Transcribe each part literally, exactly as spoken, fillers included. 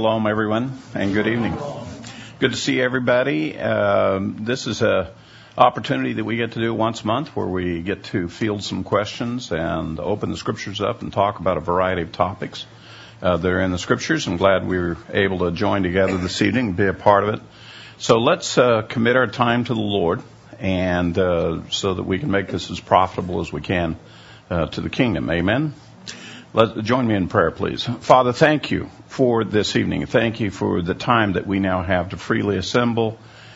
Shalom, everyone, and good evening. Good to see everybody. Um, this is a opportunity that we get to do once a month where we get to field some questions and open the scriptures up and talk about a variety of topics uh, that are in the scriptures. I'm glad we were able to join together this evening and be a part of it. So let's uh, commit our time to the Lord, and uh, so that we can make this as profitable as we can uh, to the kingdom. Amen. Let, join me in prayer, please. Father, thank you for this evening. Thank you for the time that we now have to freely assemble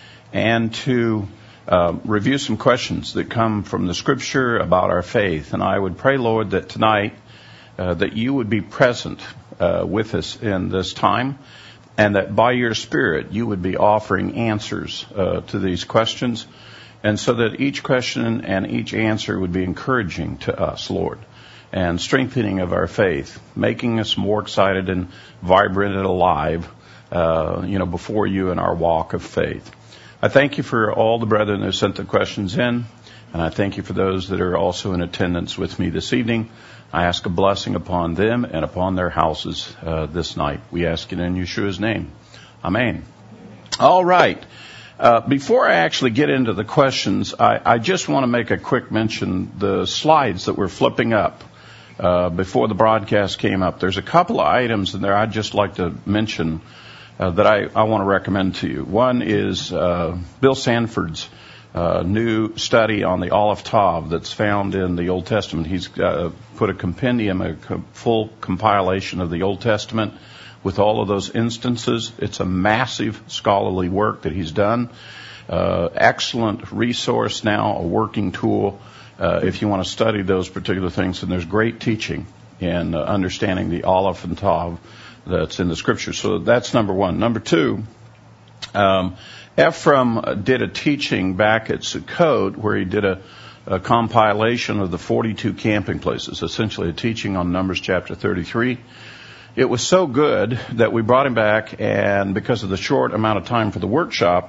and to uh, review some questions that come from the Scripture about our faith. And I would pray, Lord, that tonight uh, that you would be present uh, with us in this time, and that by your Spirit you would be offering answers uh, to these questions, and so that each question and each answer would be encouraging to us, Lord, and strengthening of our faith, making us more excited and vibrant and alive, uh, you know, before you in our walk of faith. I thank you for all the brethren who sent the questions in, and I thank you for those that are also in attendance with me this evening. I ask a blessing upon them and upon their houses uh, this night. We ask it in Yeshua's name. Amen. All right. Uh, before I actually get into the questions, I, I just want to make a quick mention. The slides that we're flipping up Uh, before the broadcast came up, there's a couple of items in there I'd just like to mention uh, that I, I want to recommend to you. One is uh, Bill Sanford's uh, new study on the Aleph Tav that's found in the Old Testament. He's uh, put a compendium, a co- full compilation of the Old Testament with all of those instances. It's a massive scholarly work that he's done. Uh, excellent resource now, a working tool. Uh, if you want to study those particular things, and there's great teaching in uh, understanding the Aleph and Tav that's in the Scripture. So that's number one. Number two, um, Ephraim did a teaching back at Sukkot where he did a, a compilation of the forty-two camping places, essentially a teaching on Numbers chapter thirty-three. It was so good that we brought him back, and because of the short amount of time for the workshop,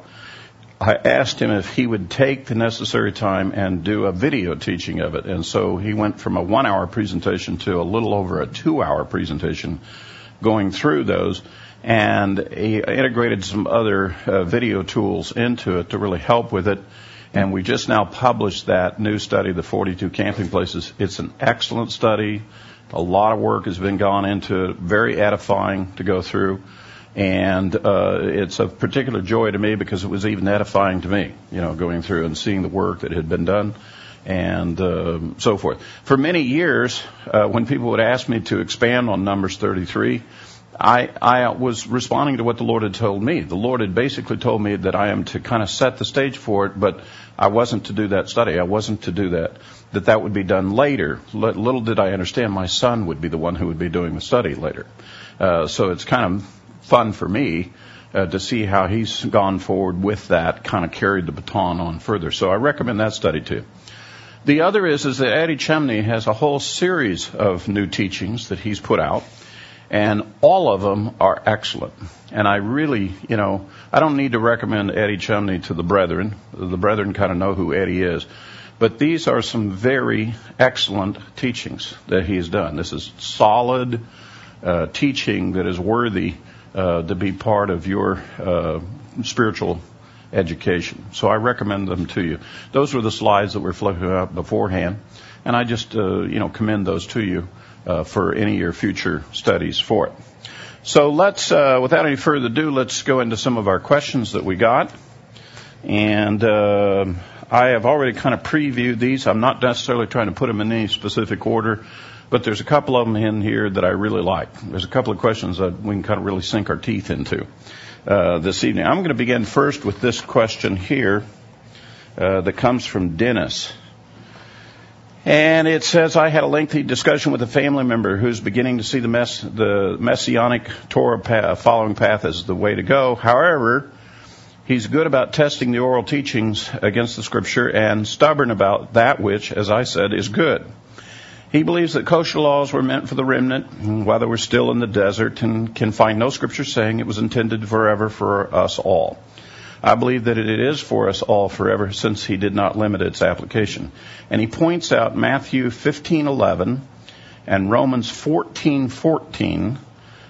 I asked him if he would take the necessary time and do a video teaching of it. And so he went from a one-hour presentation to a little over a two-hour presentation going through those. And he integrated some other uh, video tools into it to really help with it. And we just now published that new study, the forty-two camping places. It's an excellent study. A lot of work has been gone into it, very edifying to go through. And uh, it's a particular joy to me because it was even edifying to me, you know, going through and seeing the work that had been done and uh, so forth. For many years, uh, when people would ask me to expand on Numbers thirty-three, I, I was responding to what the Lord had told me. The Lord had basically told me that I am to kind of set the stage for it, but I wasn't to do that study. I wasn't to do that, that that would be done later. Little did I understand my son would be the one who would be doing the study later. Uh, so it's kind of fun for me uh, to see how he's gone forward with that, kind of carried the baton on further. So I recommend that study too. The other is, is that Eddie Chumney has a whole series of new teachings that he's put out, and all of them are excellent. And I really, you know, I don't need to recommend Eddie Chumney to the brethren. The brethren kind of know who Eddie is. But these are some very excellent teachings that he's done. This is solid uh, teaching that is worthy Uh, to be part of your uh, spiritual education. So I recommend them to you. Those were the slides that were flipping up beforehand, and I just, uh, you know, commend those to you uh, for any of your future studies for it. So let's, uh, without any further ado, let's go into some of our questions that we got. And uh, I have already kind of previewed these. I'm not necessarily trying to put them in any specific order, but there's a couple of them in here that I really like. There's a couple of questions that we can kind of really sink our teeth into uh, this evening. I'm going to begin first with this question here uh, that comes from Dennis. And it says, I had a lengthy discussion with a family member who's beginning to see the, mess, the Messianic Torah path, following path as the way to go. However, he's good about testing the oral teachings against the Scripture and stubborn about that which, as I said, is good. He believes that kosher laws were meant for the remnant while they were still in the desert, and can find no scripture saying it was intended forever for us all. I believe that it is for us all forever, since he did not limit its application. And he points out Matthew fifteen eleven and Romans fourteen fourteen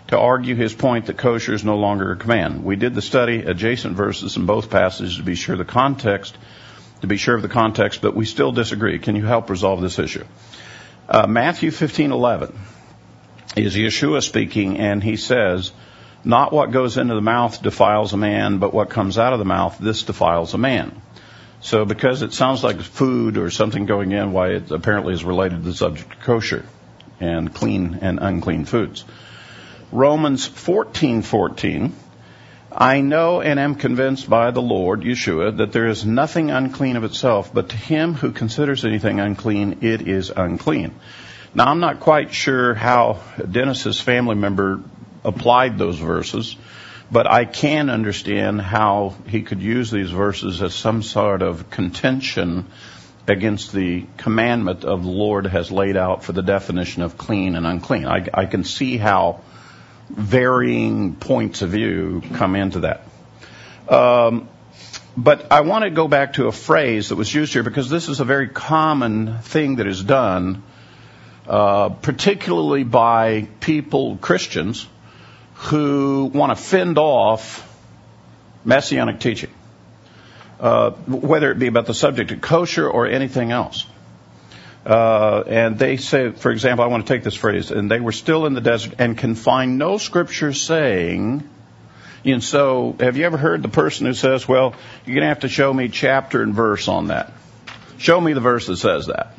to argue his point that kosher is no longer a command. We did the study adjacent verses in both passages to be sure the context, to be sure of the context, but we still disagree. Can you help resolve this issue? Uh, Matthew fifteen eleven is Yeshua speaking, and he says, "Not what goes into the mouth defiles a man, but what comes out of the mouth, this defiles a man." So because it sounds like food or something going in, why it apparently is related to the subject of kosher and clean and unclean foods. Romans fourteen fourteen, "I know and am convinced by the Lord, Yeshua, that there is nothing unclean of itself, but to him who considers anything unclean, it is unclean." Now, I'm not quite sure how Dennis's family member applied those verses, but I can understand how he could use these verses as some sort of contention against the commandment of the Lord has laid out for the definition of clean and unclean. I, I can see how varying points of view come into that. Um, but I want to go back to a phrase that was used here because this is a very common thing that is done, uh, particularly by people, Christians, who want to fend off Messianic teaching, uh, whether it be about the subject of kosher or anything else. Uh, and they say, for example, I want to take this phrase, and they were still in the desert and can find no scripture saying, and so have you ever heard the person who says, well, you're going to have to show me chapter and verse on that. Show me the verse that says that.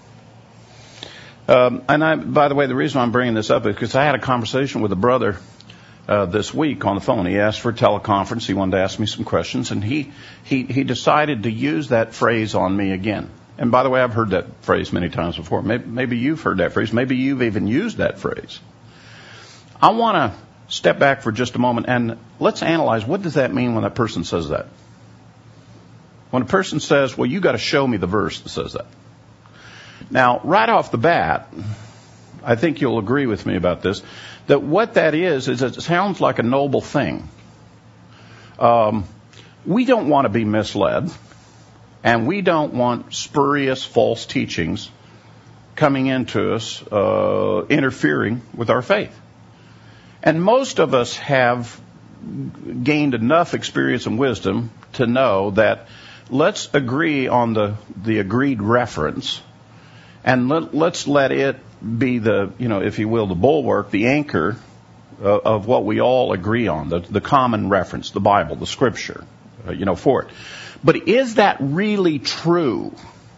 Um, and I, by the way, the reason I'm bringing this up is because I had a conversation with a brother Uh, this week on the phone. He asked for a teleconference. He wanted to ask me some questions, and he, he, he decided to use that phrase on me again. And by the way, I've heard that phrase many times before. Maybe, maybe you've heard that phrase. Maybe you've even used that phrase. I want to step back for just a moment and let's analyze, what does that mean when that person says that? When a person says, well, you got to show me the verse that says that. Now, right off the bat, I think you'll agree with me about this, that what that is, is it sounds like a noble thing. Um, we don't want to be misled, and we don't want spurious false teachings coming into us, uh, interfering with our faith. And most of us have gained enough experience and wisdom to know that let's agree on the, the agreed reference, and let, let's let it be the, you know, if you will, the bulwark, the anchor uh, of what we all agree on, the, the common reference, the Bible, the Scripture, uh, you know, for it. But is that really true?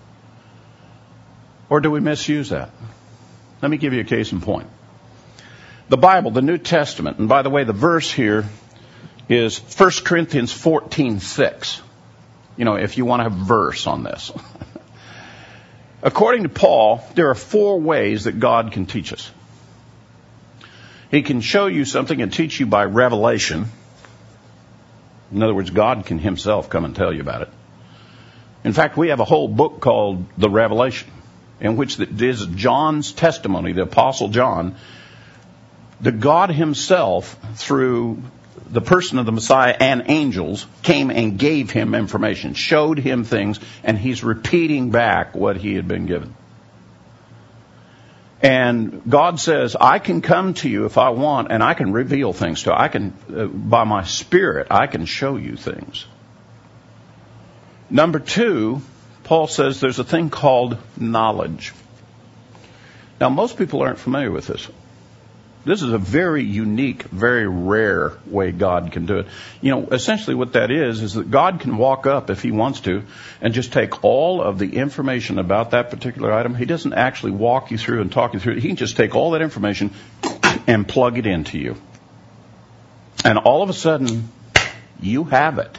Or do we misuse that? Let me give you a case in point. The Bible, the New Testament, and by the way, the verse here is First Corinthians fourteen six. You know, if you want to have a verse on this. According to Paul, there are four ways that God can teach us. He can show you something and teach you by revelation. In other words, God can himself come and tell you about it. In fact, we have a whole book called The Revelation, in which it is John's testimony, the Apostle John, that God himself, through the person of the Messiah and angels, came and gave him information, showed him things, and he's repeating back what he had been given. And God says, I can come to you if I want, and I can reveal things to you. I can, uh, by my Spirit, I can show you things. Number two, Paul says there's a thing called knowledge. Now, most people aren't familiar with this. This is a very unique, very rare way God can do it. You know, essentially what that is, is that God can walk up if he wants to and just take all of the information about that particular item. He doesn't actually walk you through and talk you through it. He can just take all that information and plug it into you. And all of a sudden, you have it.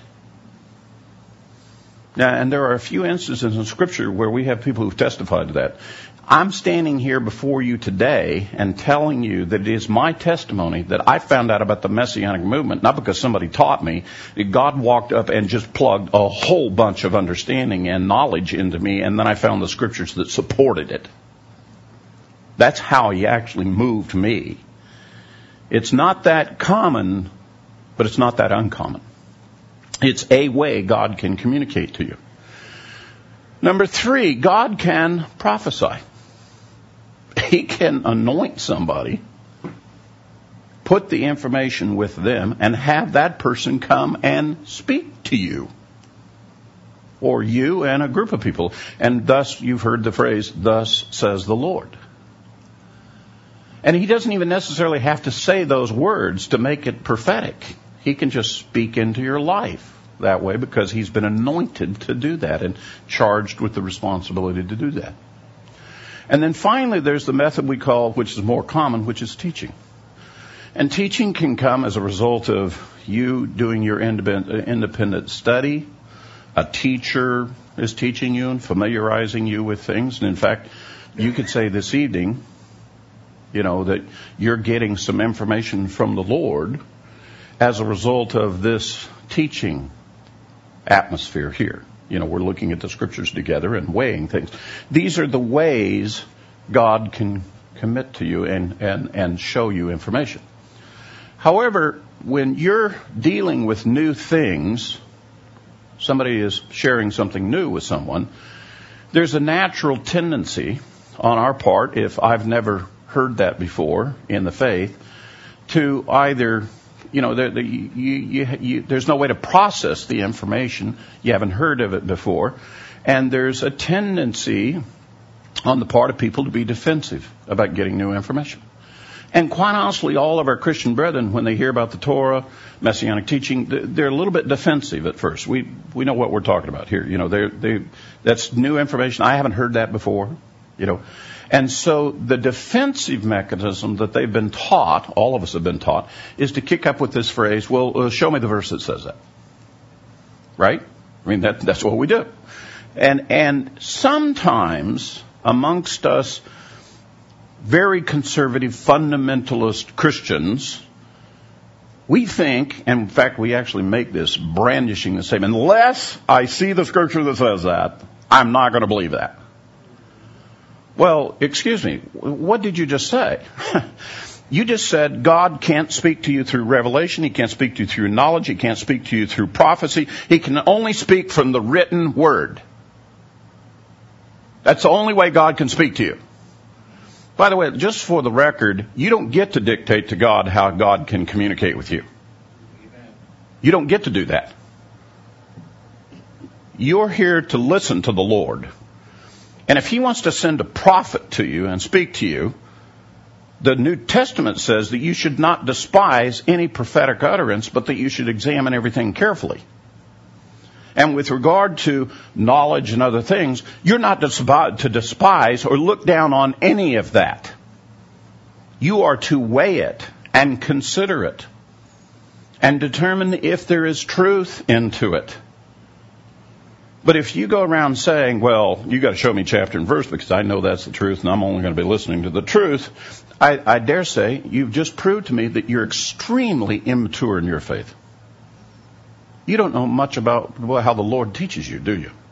Now, and there are a few instances in Scripture where we have people who've testified to that. I'm standing here before you today and telling you that it is my testimony that I found out about the Messianic movement, not because somebody taught me. God walked up and just plugged a whole bunch of understanding and knowledge into me, and then I found the Scriptures that supported it. That's how he actually moved me. It's not that common, but it's not that uncommon. It's a way God can communicate to you. Number three, God can prophesy. He can anoint somebody, put the information with them and have that person come and speak to you. Or you and a group of people. And thus, you've heard the phrase, thus says the Lord. And he doesn't even necessarily have to say those words to make it prophetic. He can just speak into your life that way because he's been anointed to do that and charged with the responsibility to do that. And then finally, there's the method we call, which is more common, which is teaching. And teaching can come as a result of you doing your independent study. A teacher is teaching you and familiarizing you with things. And in fact, you could say this evening, you know, that you're getting some information from the Lord as a result of this teaching atmosphere here. You know, we're looking at the scriptures together and weighing things. These are the ways God can commit to you and, and, and show you information. However, when you're dealing with new things, somebody is sharing something new with someone, there's a natural tendency on our part, if I've never heard that before in the faith, to either, you know, the, the, you, you, you, there's no way to process the information. You haven't heard of it before. And there's a tendency on the part of people to be defensive about getting new information. And quite honestly, all of our Christian brethren, when they hear about the Torah, Messianic teaching, they're a little bit defensive at first. We we know what we're talking about here. You know, they they that's new information. I haven't heard that before. You know, and so the defensive mechanism that they've been taught, all of us have been taught, is to kick up with this phrase. Well, uh, show me the verse that says that. Right? I mean, that that's what we do. And and sometimes amongst us very conservative, fundamentalist Christians, we think, and in fact we actually make this brandishing the same, unless I see the scripture that says that, I'm not going to believe that. Well, excuse me, what did you just say? You just said God can't speak to you through revelation, he can't speak to you through knowledge, he can't speak to you through prophecy, he can only speak from the written word. That's the only way God can speak to you. By the way, just for the record, you don't get to dictate to God how God can communicate with you. You don't get to do that. You're here to listen to the Lord. And if he wants to send a prophet to you and speak to you, the New Testament says that you should not despise any prophetic utterance, but that you should examine everything carefully. And with regard to knowledge and other things, you're not to despise or look down on any of that. You are to weigh it and consider it and determine if there is truth into it. But if you go around saying, well, you got to show me chapter and verse because I know that's the truth and I'm only going to be listening to the truth, I, I dare say you've just proved to me that you're extremely immature in your faith. You don't know much about how the Lord teaches you, do you?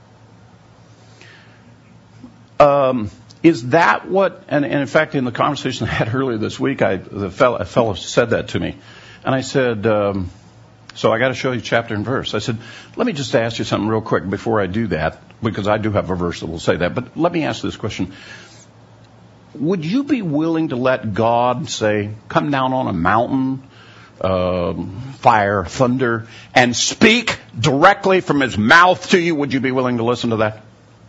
Um, is that what, and, and in fact, in the conversation I had earlier this week, I, the fellow, a fellow said that to me. And I said, um, so I got to show you chapter and verse. I said, let me just ask you something real quick before I do that, because I do have a verse that will say that. But let me ask this question. Would you be willing to let God say, come down on a mountain, Um, fire, thunder, and speak directly from his mouth to you? Would you be willing to listen to that?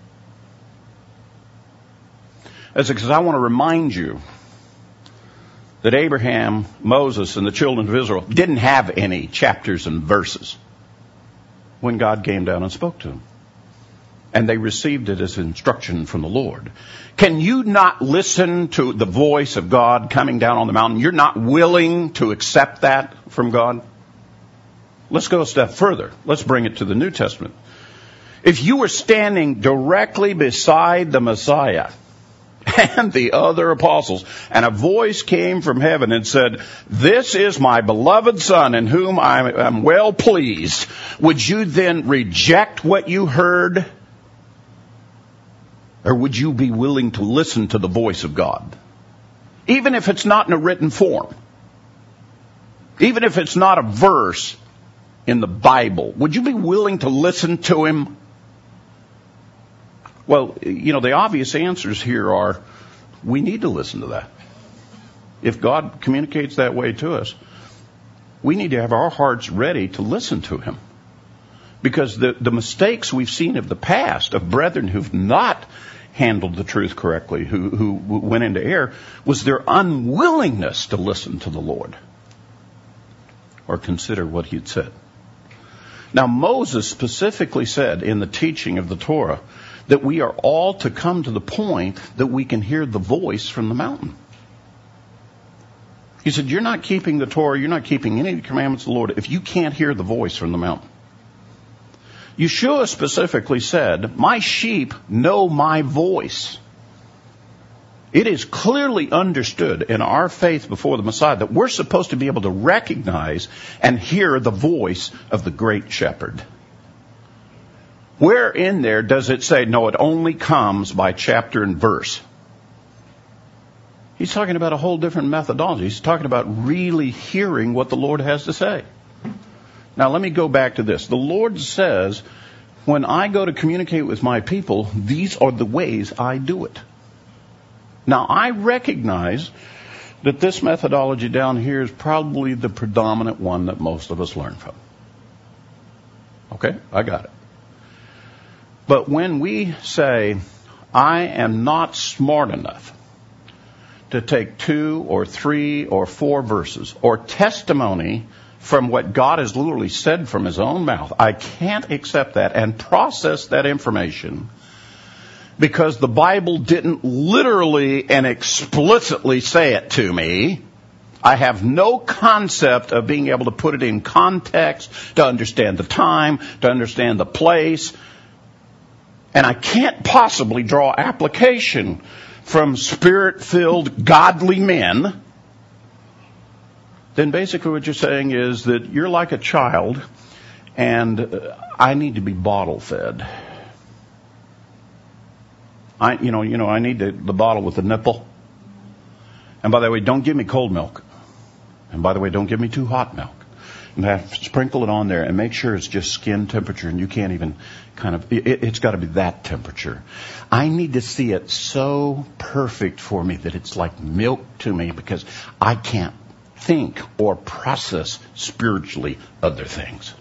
That's because I want to remind you that Abraham, Moses, and the children of Israel didn't have any chapters and verses when God came down and spoke to them. And they received it as instruction from the Lord. Can you not listen to the voice of God coming down on the mountain? You're not willing to accept that from God? Let's go a step further. Let's bring it to the New Testament. If you were standing directly beside the Messiah and the other apostles, and a voice came from heaven and said, this is my beloved Son in whom I am well pleased, would you then reject what you heard? Or would you be willing to listen to the voice of God? Even if it's not in a written form. Even if it's not a verse in the Bible. Would you be willing to listen to him? Well, you know, the obvious answers here are, we need to listen to that. if God communicates that way to us, we need to have our hearts ready to listen to him. Because the, the mistakes we've seen of the past, of brethren who've not handled the truth correctly, who, who went into error, was their unwillingness to listen to the Lord or consider what he had said. Now, Moses specifically said in the teaching of the Torah that we are all to come to the point that we can hear the voice from the mountain. He said, you're not keeping the Torah, you're not keeping any of the commandments of the Lord if you can't hear the voice from the mountain. Yeshua specifically said, my sheep know my voice. It is clearly understood in our faith before the Messiah that we're supposed to be able to recognize and hear the voice of the great shepherd. Where in there does it say, no, it only comes by chapter and verse? He's talking about a whole different methodology. He's talking about really hearing what the Lord has to say. Now, let me go back to this. The Lord says, when I go to communicate with my people, these are the ways I do it. Now, I recognize that this methodology down here is probably the predominant one that most of us learn from. Okay, I got it. But when we say, I am not smart enough to take two or three or four verses or testimony from what God has literally said from his own mouth, I can't accept that and process that information because the Bible didn't literally and explicitly say it to me. I have no concept of being able to put it in context, to understand the time, to understand the place. And I can't possibly draw application from spirit-filled godly men. Then basically what you're saying is that you're like a child and I need to be bottle fed. I, you know, you know, I need the, the bottle with the nipple. And by the way, don't give me cold milk. And by the way, don't give me too hot milk. And have, sprinkle it on there and make sure it's just skin temperature and you can't even kind of, it, it's got to be that temperature. I need to see it so perfect for me that it's like milk to me because I can't think or process spiritually other things.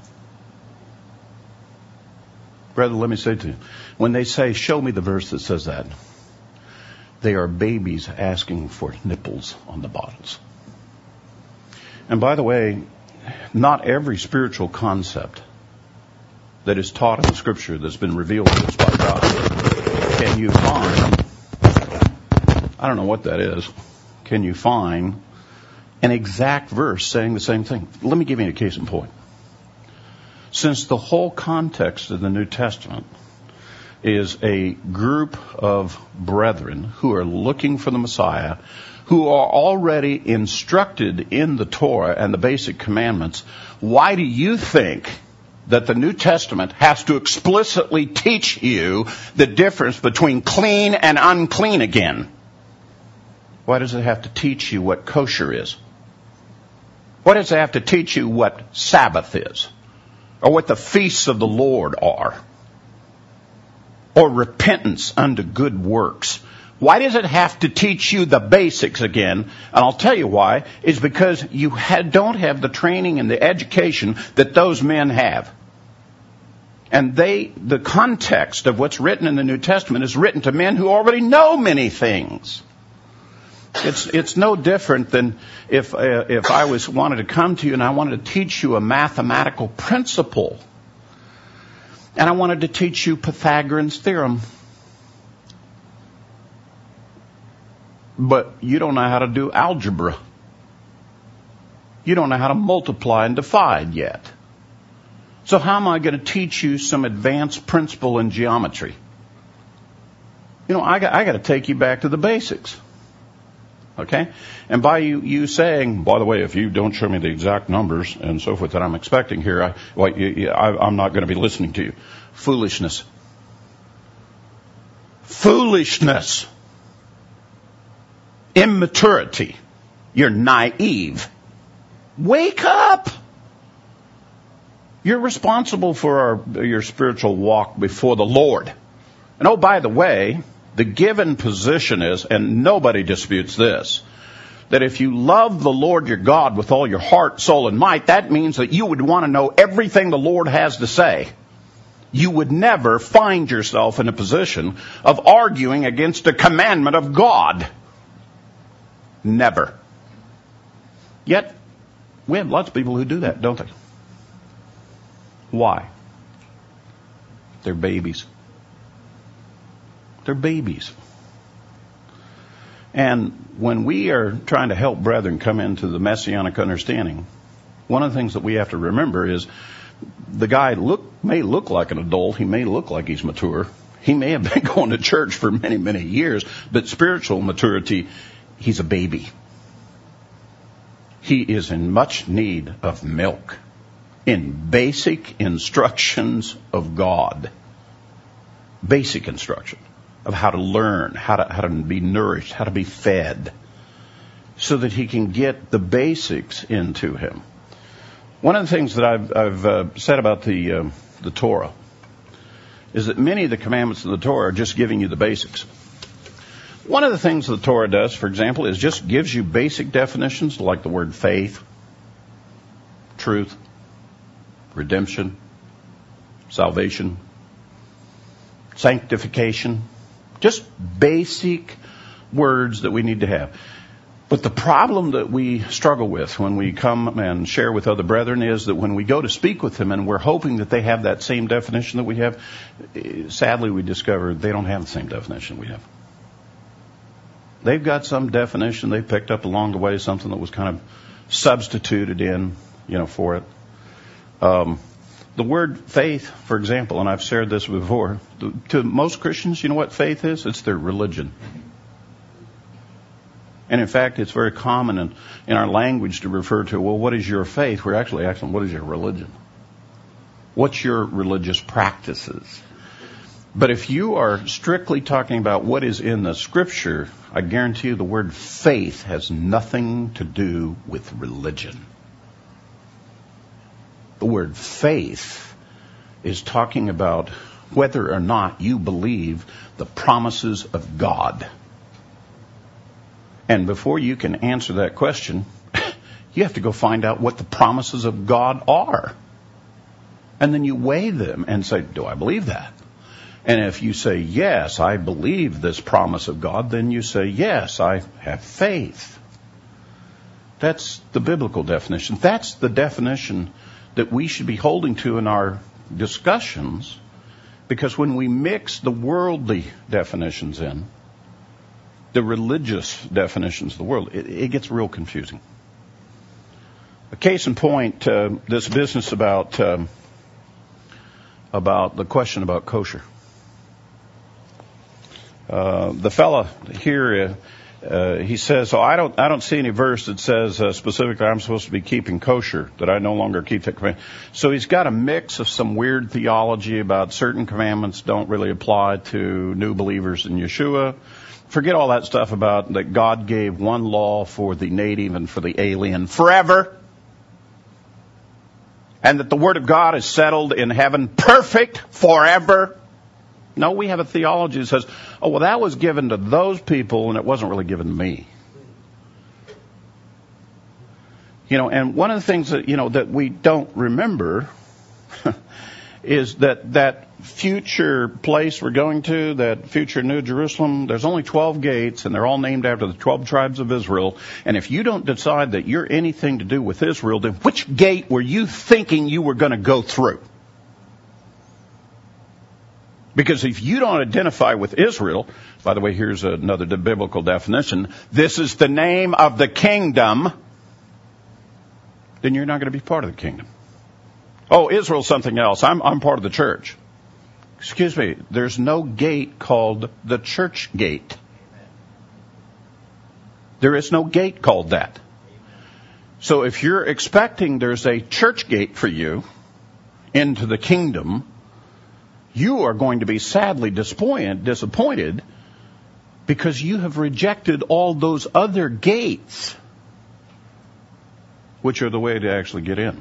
Brother, let me say to you, when they say, show me the verse that says that, they are babies asking for nipples on the bottles. And by the way, not every spiritual concept that is taught in the Scripture that's been revealed to us by God can you find, I don't know what that is, can you find an exact verse saying the same thing. Let me give you a case in point. Since the whole context of the New Testament is a group of brethren who are looking for the Messiah, who are already instructed in the Torah and the basic commandments, why do you think that the New Testament has to explicitly teach you the difference between clean and unclean again? Why does it have to teach you what kosher is? Why does it have to teach you what Sabbath is? Or what the feasts of the Lord are? Or repentance unto good works? Why does it have to teach you the basics again? And I'll tell you why. It's because you had, don't have the training and the education that those men have. And they, the context of what's written in the New Testament is written to men who already know many things. It's it's no different than if uh, if I was wanted to come to you and I wanted to teach you a mathematical principle, and I wanted to teach you Pythagorean's theorem, but you don't know how to do algebra. You don't know how to multiply and divide yet. So how am I going to teach you some advanced principle in geometry? You know, I got I got to take you back to the basics. Okay? And by you, you saying, by the way, if you don't show me the exact numbers and so forth that I'm expecting here, I, well, you, you, I, I'm not going to be listening to you. Foolishness. Foolishness. Immaturity. You're naive. Wake up. You're responsible for our, your spiritual walk before the Lord. And oh, by the way, the given position is, and nobody disputes this, that if you love the Lord your God with all your heart, soul, and might, that means that you would want to know everything the Lord has to say. You would never find yourself in a position of arguing against a commandment of God. Never. Yet, we have lots of people who do that, don't they? Why? They're babies. They're babies. And when we are trying to help brethren come into the messianic understanding, one of the things that we have to remember is the guy look may look like an adult. He may look like he's mature. He may have been going to church for many, many years, but spiritual maturity, he's a baby. He is in much need of milk, in basic instructions of God. Basic instruction of how to learn, how to, how to be nourished, how to be fed, so that he can get the basics into him. One of the things that I've, I've uh, said about the uh, the Torah is that many of the commandments of the Torah are just giving you the basics. One of the things the Torah does, for example, is just gives you basic definitions like the word faith, truth, redemption, salvation, sanctification. Just basic words that we need to have. But the problem that we struggle with when we come and share with other brethren is that when we go to speak with them and we're hoping that they have that same definition that we have, sadly we discover they don't have the same definition we have. They've got some definition they picked up along the way, something that was kind of substituted in, you know, for it. Um, the word faith, for example, and I've shared this before, to most Christians, you know what faith is? It's their religion. And in fact, it's very common in, in our language to refer to, well, what is your faith? We're actually asking, what is your religion? What's your religious practices? But if you are strictly talking about what is in the Scripture, I guarantee you the word faith has nothing to do with religion. The word faith is talking about whether or not you believe the promises of God. And before you can answer that question, you have to go find out what the promises of God are. And then you weigh them and say, do I believe that? And if you say, yes, I believe this promise of God, then you say, yes, I have faith. That's the biblical definition. That's the definition that we should be holding to in our discussions, because when we mix the worldly definitions in, the religious definitions of the world, it, it gets real confusing. A case in point, uh, this business about um, about the question about kosher. Uh, the fella here, uh, uh, he says, "Oh, I don't, I don't see any verse that says uh, specifically I'm supposed to be keeping kosher, that I no longer keep that command." So he's got a mix of some weird theology about certain commandments don't really apply to new believers in Yeshua. Forget all that stuff about that God gave one law for the native and for the alien forever. And that the Word of God is settled in heaven perfect forever. No, we have a theology that says, oh, well, that was given to those people and it wasn't really given to me. You know, and one of the things that, you know, that we don't remember is that that future place we're going to, that future New Jerusalem, there's only twelve gates, and they're all named after the twelve tribes of Israel. And if you don't decide that you're anything to do with Israel, then which gate were you thinking you were going to go through? Because if you don't identify with Israel, by the way, here's another biblical definition, this is the name of the kingdom, then you're not going to be part of the kingdom. Oh, Israel's something else. I'm, I'm part of the church. Excuse me, there's no gate called the church gate. There is no gate called that. So if you're expecting there's a church gate for you into the kingdom, you are going to be sadly disappointed, disappointed because you have rejected all those other gates, which are the way to actually get in.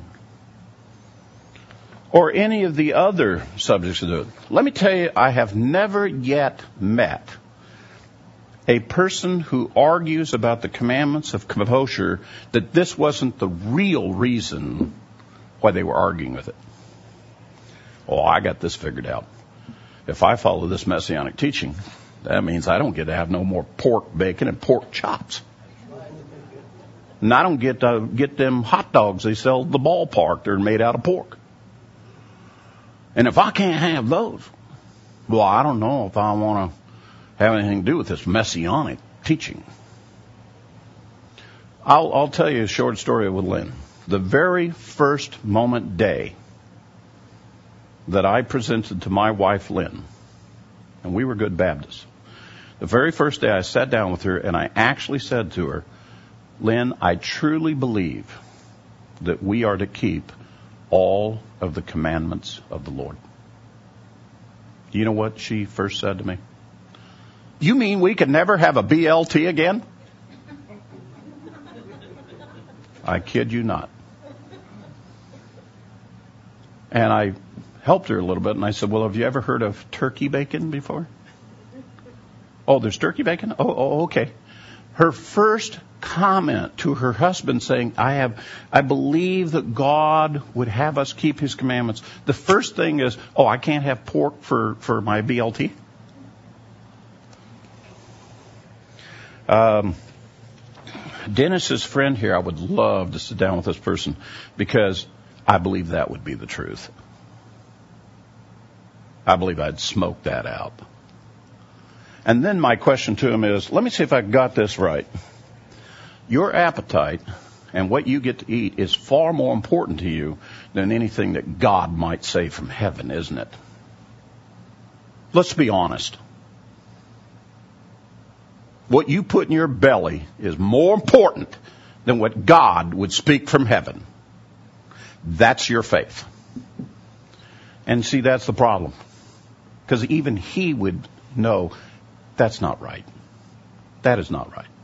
Or any of the other subjects to do it. Let me tell you, I have never yet met a person who argues about the commandments of kosher, that this wasn't the real reason why they were arguing with it. Oh, I got this figured out. If I follow this messianic teaching, that means I don't get to have no more pork bacon and pork chops. And I don't get to get them hot dogs they sell at the ballpark. They're made out of pork. And if I can't have those, well, I don't know if I want to have anything to do with this messianic teaching. I'll, I'll tell you a short story with Lynn. The very first moment day that I presented to my wife, Lynn, and we were good Baptists, the very first day I sat down with her and I actually said to her, Lynn, I truly believe that we are to keep all of the commandments of the Lord. Do you know what she first said to me? You mean we could never have a B L T again? I kid you not. And I helped her a little bit, and I said, well, have you ever heard of turkey bacon before? Oh, there's turkey bacon? Oh, oh, okay. Her first comment to her husband saying, I have, I believe that God would have us keep his commandments. The first thing is, oh, I can't have pork for, for my B L T? Um, Dennis's friend here, I would love to sit down with this person because I believe that would be the truth. I believe I'd smoke that out. And then my question to him is, let me see if I got this right. Your appetite and what you get to eat is far more important to you than anything that God might say from heaven, isn't it? Let's be honest. What you put in your belly is more important than what God would speak from heaven. That's your faith. And see, that's the problem. Because even he would know that's not right. That is not right.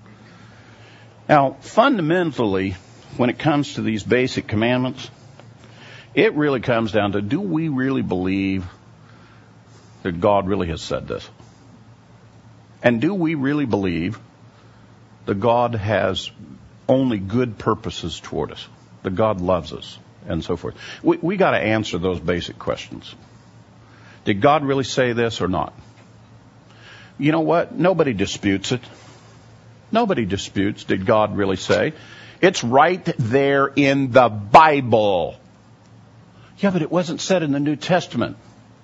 Now, fundamentally, when it comes to these basic commandments, it really comes down to, do we really believe that God really has said this? And do we really believe that God has only good purposes toward us, that God loves us, and so forth? We, we got to answer those basic questions. Did God really say this or not? You know what? Nobody disputes it. Nobody disputes, did God really say? It's right there in the Bible. Yeah, but it wasn't said in the New Testament.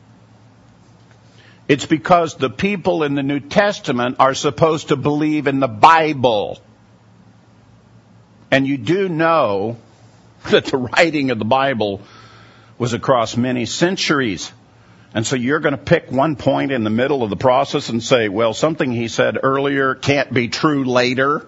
It's because the people in the New Testament are supposed to believe in the Bible. And you do know that the writing of the Bible was across many centuries. And so you're going to pick one point in the middle of the process and say, well, something he said earlier can't be true later.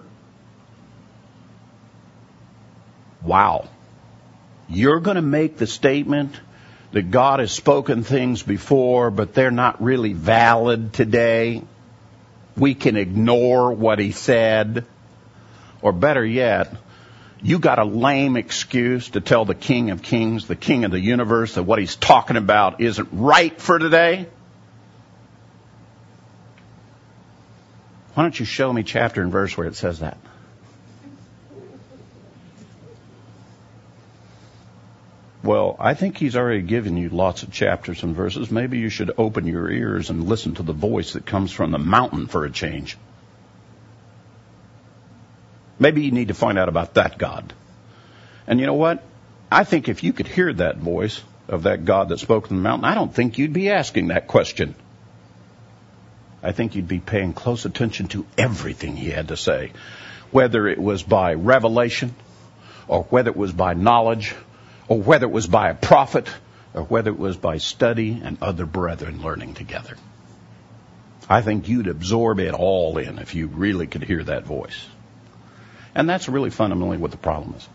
Wow. You're going to make the statement that God has spoken things before, but they're not really valid today. We can ignore what he said. Or better yet, you got a lame excuse to tell the King of Kings, the King of the universe, that what he's talking about isn't right for today? Why don't you show me chapter and verse where it says that? Well, I think he's already given you lots of chapters and verses. Maybe you should open your ears and listen to the voice that comes from the mountain for a change. Maybe you need to find out about that God. And you know what? I think if you could hear that voice of that God that spoke from the mountain, I don't think you'd be asking that question. I think you'd be paying close attention to everything he had to say, whether it was by revelation, or whether it was by knowledge, or whether it was by a prophet, or whether it was by study and other brethren learning together. I think you'd absorb it all in if you really could hear that voice. And that's really fundamentally what the problem is.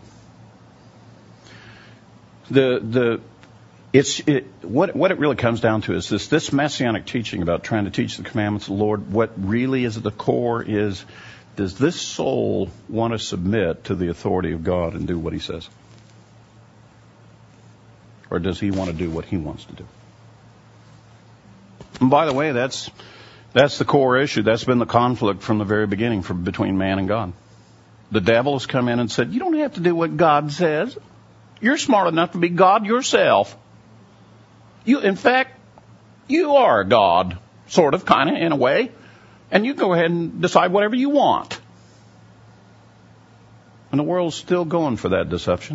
The the it's it, what what it really comes down to is this this messianic teaching about trying to teach the commandments of the Lord. What really is at the core is, does this soul want to submit to the authority of God and do what he says? Or does he want to do what he wants to do? And by the way, that's That's the core issue. That's been the conflict from the very beginning from between man and God. The devil has come in and said, you don't have to do what God says. You're smart enough to be God yourself. You, in fact, you are God, sort of, kind of, in a way. And you go ahead and decide whatever you want. And the world's still going for that deception.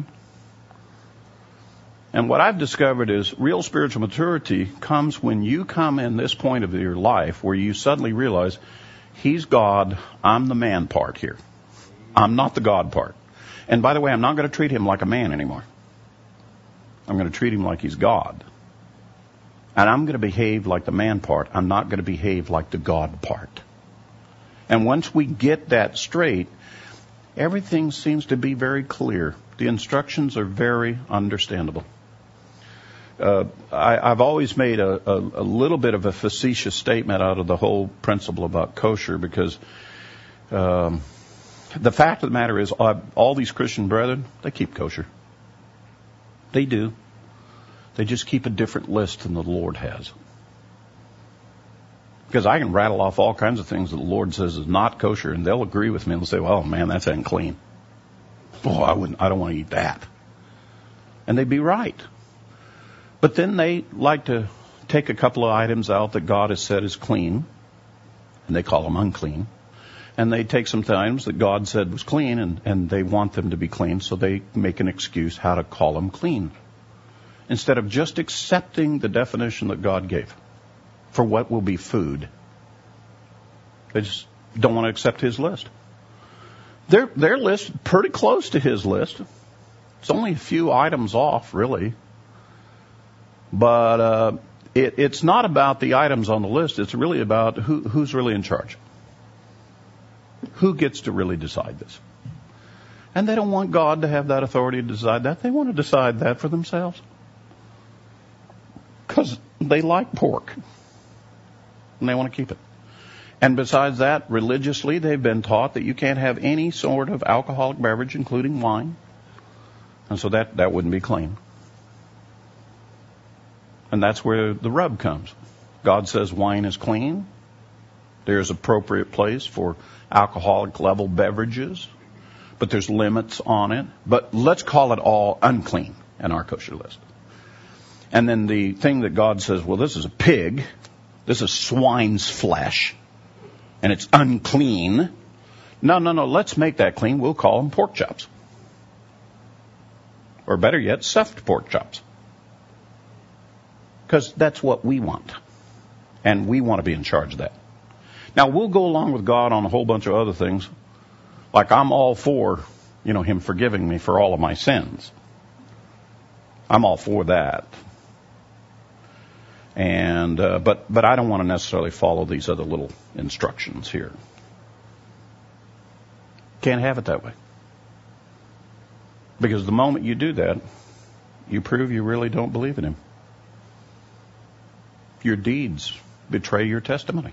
And what I've discovered is real spiritual maturity comes when you come in this point of your life where you suddenly realize, He's God, I'm the man part here. I'm not the God part. And by the way, I'm not going to treat Him like a man anymore. I'm going to treat Him like He's God. And I'm going to behave like the man part. I'm not going to behave like the God part. And once we get that straight, everything seems to be very clear. The instructions are very understandable. Uh, I, I've always made a, a, a little bit of a facetious statement out of the whole principle about kosher because um, the fact of the matter is uh, all these Christian brethren, they keep kosher. They do. They just keep a different list than the Lord has. Because I can rattle off all kinds of things that the Lord says is not kosher, and they'll agree with me and they'll say, well, man, that's unclean. Oh, I wouldn't, I don't want to eat that. And they'd be right. But then they like to take a couple of items out that God has said is clean, and they call them unclean. And they take some items that God said was clean, and, and they want them to be clean, so they make an excuse how to call them clean. Instead of just accepting the definition that God gave for what will be food. They just don't want to accept His list. Their, their list is pretty close to His list. It's only a few items off, really. But uh, it, it's not about the items on the list. It's really about who, who's really in charge. Who gets to really decide this? And they don't want God to have that authority to decide that. They want to decide that for themselves. Because they like pork. And they want to keep it. And besides that, religiously, they've been taught that you can't have any sort of alcoholic beverage, including wine. And so that, that wouldn't be clean. And that's where the rub comes. God says wine is clean. There's appropriate place for alcoholic level beverages. But there's limits on it. But let's call it all unclean in our kosher list. And then the thing that God says, well, this is a pig. This is swine's flesh. And it's unclean. No, no, no, let's make that clean. We'll call them pork chops. Or better yet, stuffed pork chops. Because that's what we want. And we want to be in charge of that. Now, we'll go along with God on a whole bunch of other things. Like I'm all for, you know, Him forgiving me for all of my sins. I'm all for that. And uh, but but I don't want to necessarily follow these other little instructions here. Can't have it that way. Because the moment you do that, you prove you really don't believe in Him. Your deeds betray your testimony.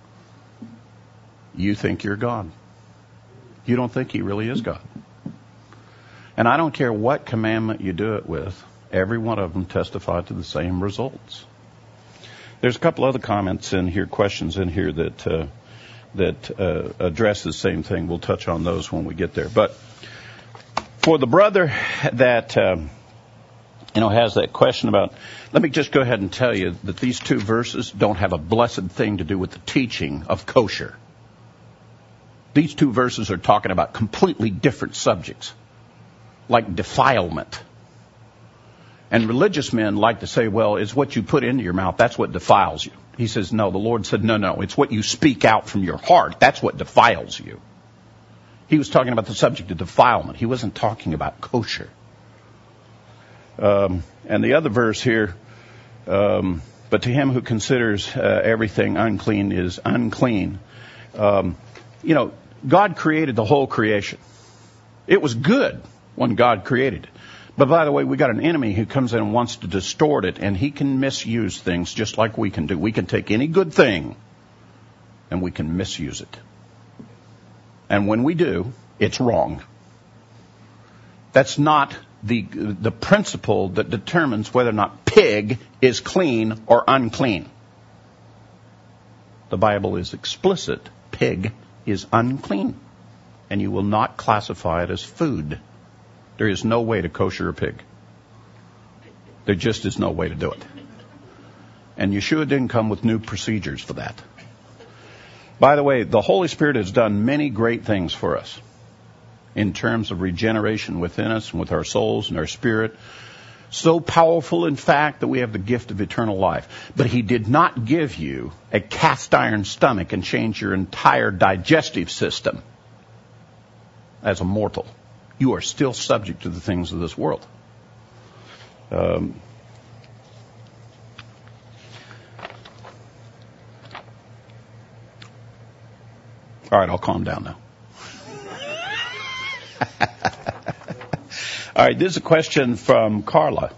You think you're God. You don't think He really is God. And I don't care what commandment you do it with, every one of them testify to the same results. There's a couple other comments in here, questions in here that uh, that uh, address the same thing. We'll touch on those when we get there. But for the brother that um, you know has that question about, let me just go ahead and tell you that these two verses don't have a blessed thing to do with the teaching of kosher. These two verses are talking about completely different subjects, like defilement. And religious men like to say, well, it's what you put into your mouth, that's what defiles you. He says, no, the Lord said, no, no, it's what you speak out from your heart, that's what defiles you. He was talking about the subject of defilement. He wasn't talking about kosher. Um, and the other verse here, um, but to him who considers uh, everything unclean is unclean. Um, you know, God created the whole creation. It was good when God created it. But by the way, we got an enemy who comes in and wants to distort it, and he can misuse things just like we can do. We can take any good thing and we can misuse it. And when we do, it's wrong. That's not the the principle that determines whether or not pig is clean or unclean. the Bible is explicit. Pig is unclean, and you will not classify it as food. There is no way to kosher a pig. There just is no way to do it. And Yeshua didn't come with new procedures for that. By the way, the Holy Spirit has done many great things for us in terms of regeneration within us and with our souls and our spirit. So powerful, in fact, that we have the gift of eternal life. But he did not give you a cast iron stomach and change your entire digestive system as a mortal. You are still subject to the things of this world. Um, all right, I'll calm down now. All right, this is a question from Carla.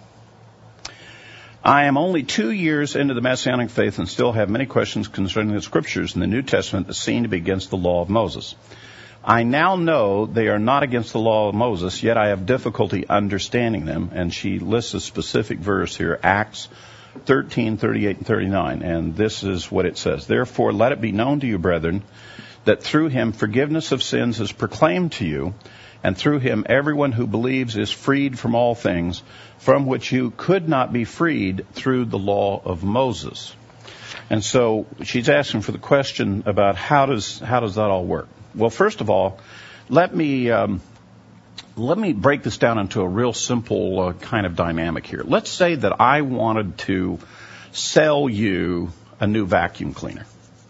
I am only two years into the Messianic faith and still have many questions concerning the scriptures in the New Testament that seem to be against the law of Moses. I now know they are not against the law of Moses, yet I have difficulty understanding them. And she lists a specific verse here, Acts thirteen, thirty-eight, and thirty-nine. And this is what it says. Therefore, let it be known to you, brethren, that through him forgiveness of sins is proclaimed to you, and through him everyone who believes is freed from all things from which you could not be freed through the law of Moses. And so she's asking for the question about how does how does that all work? Well, first of all, let me um, let me break this down into a real simple uh, kind of dynamic here. Let's say that I wanted to sell you a new vacuum cleaner.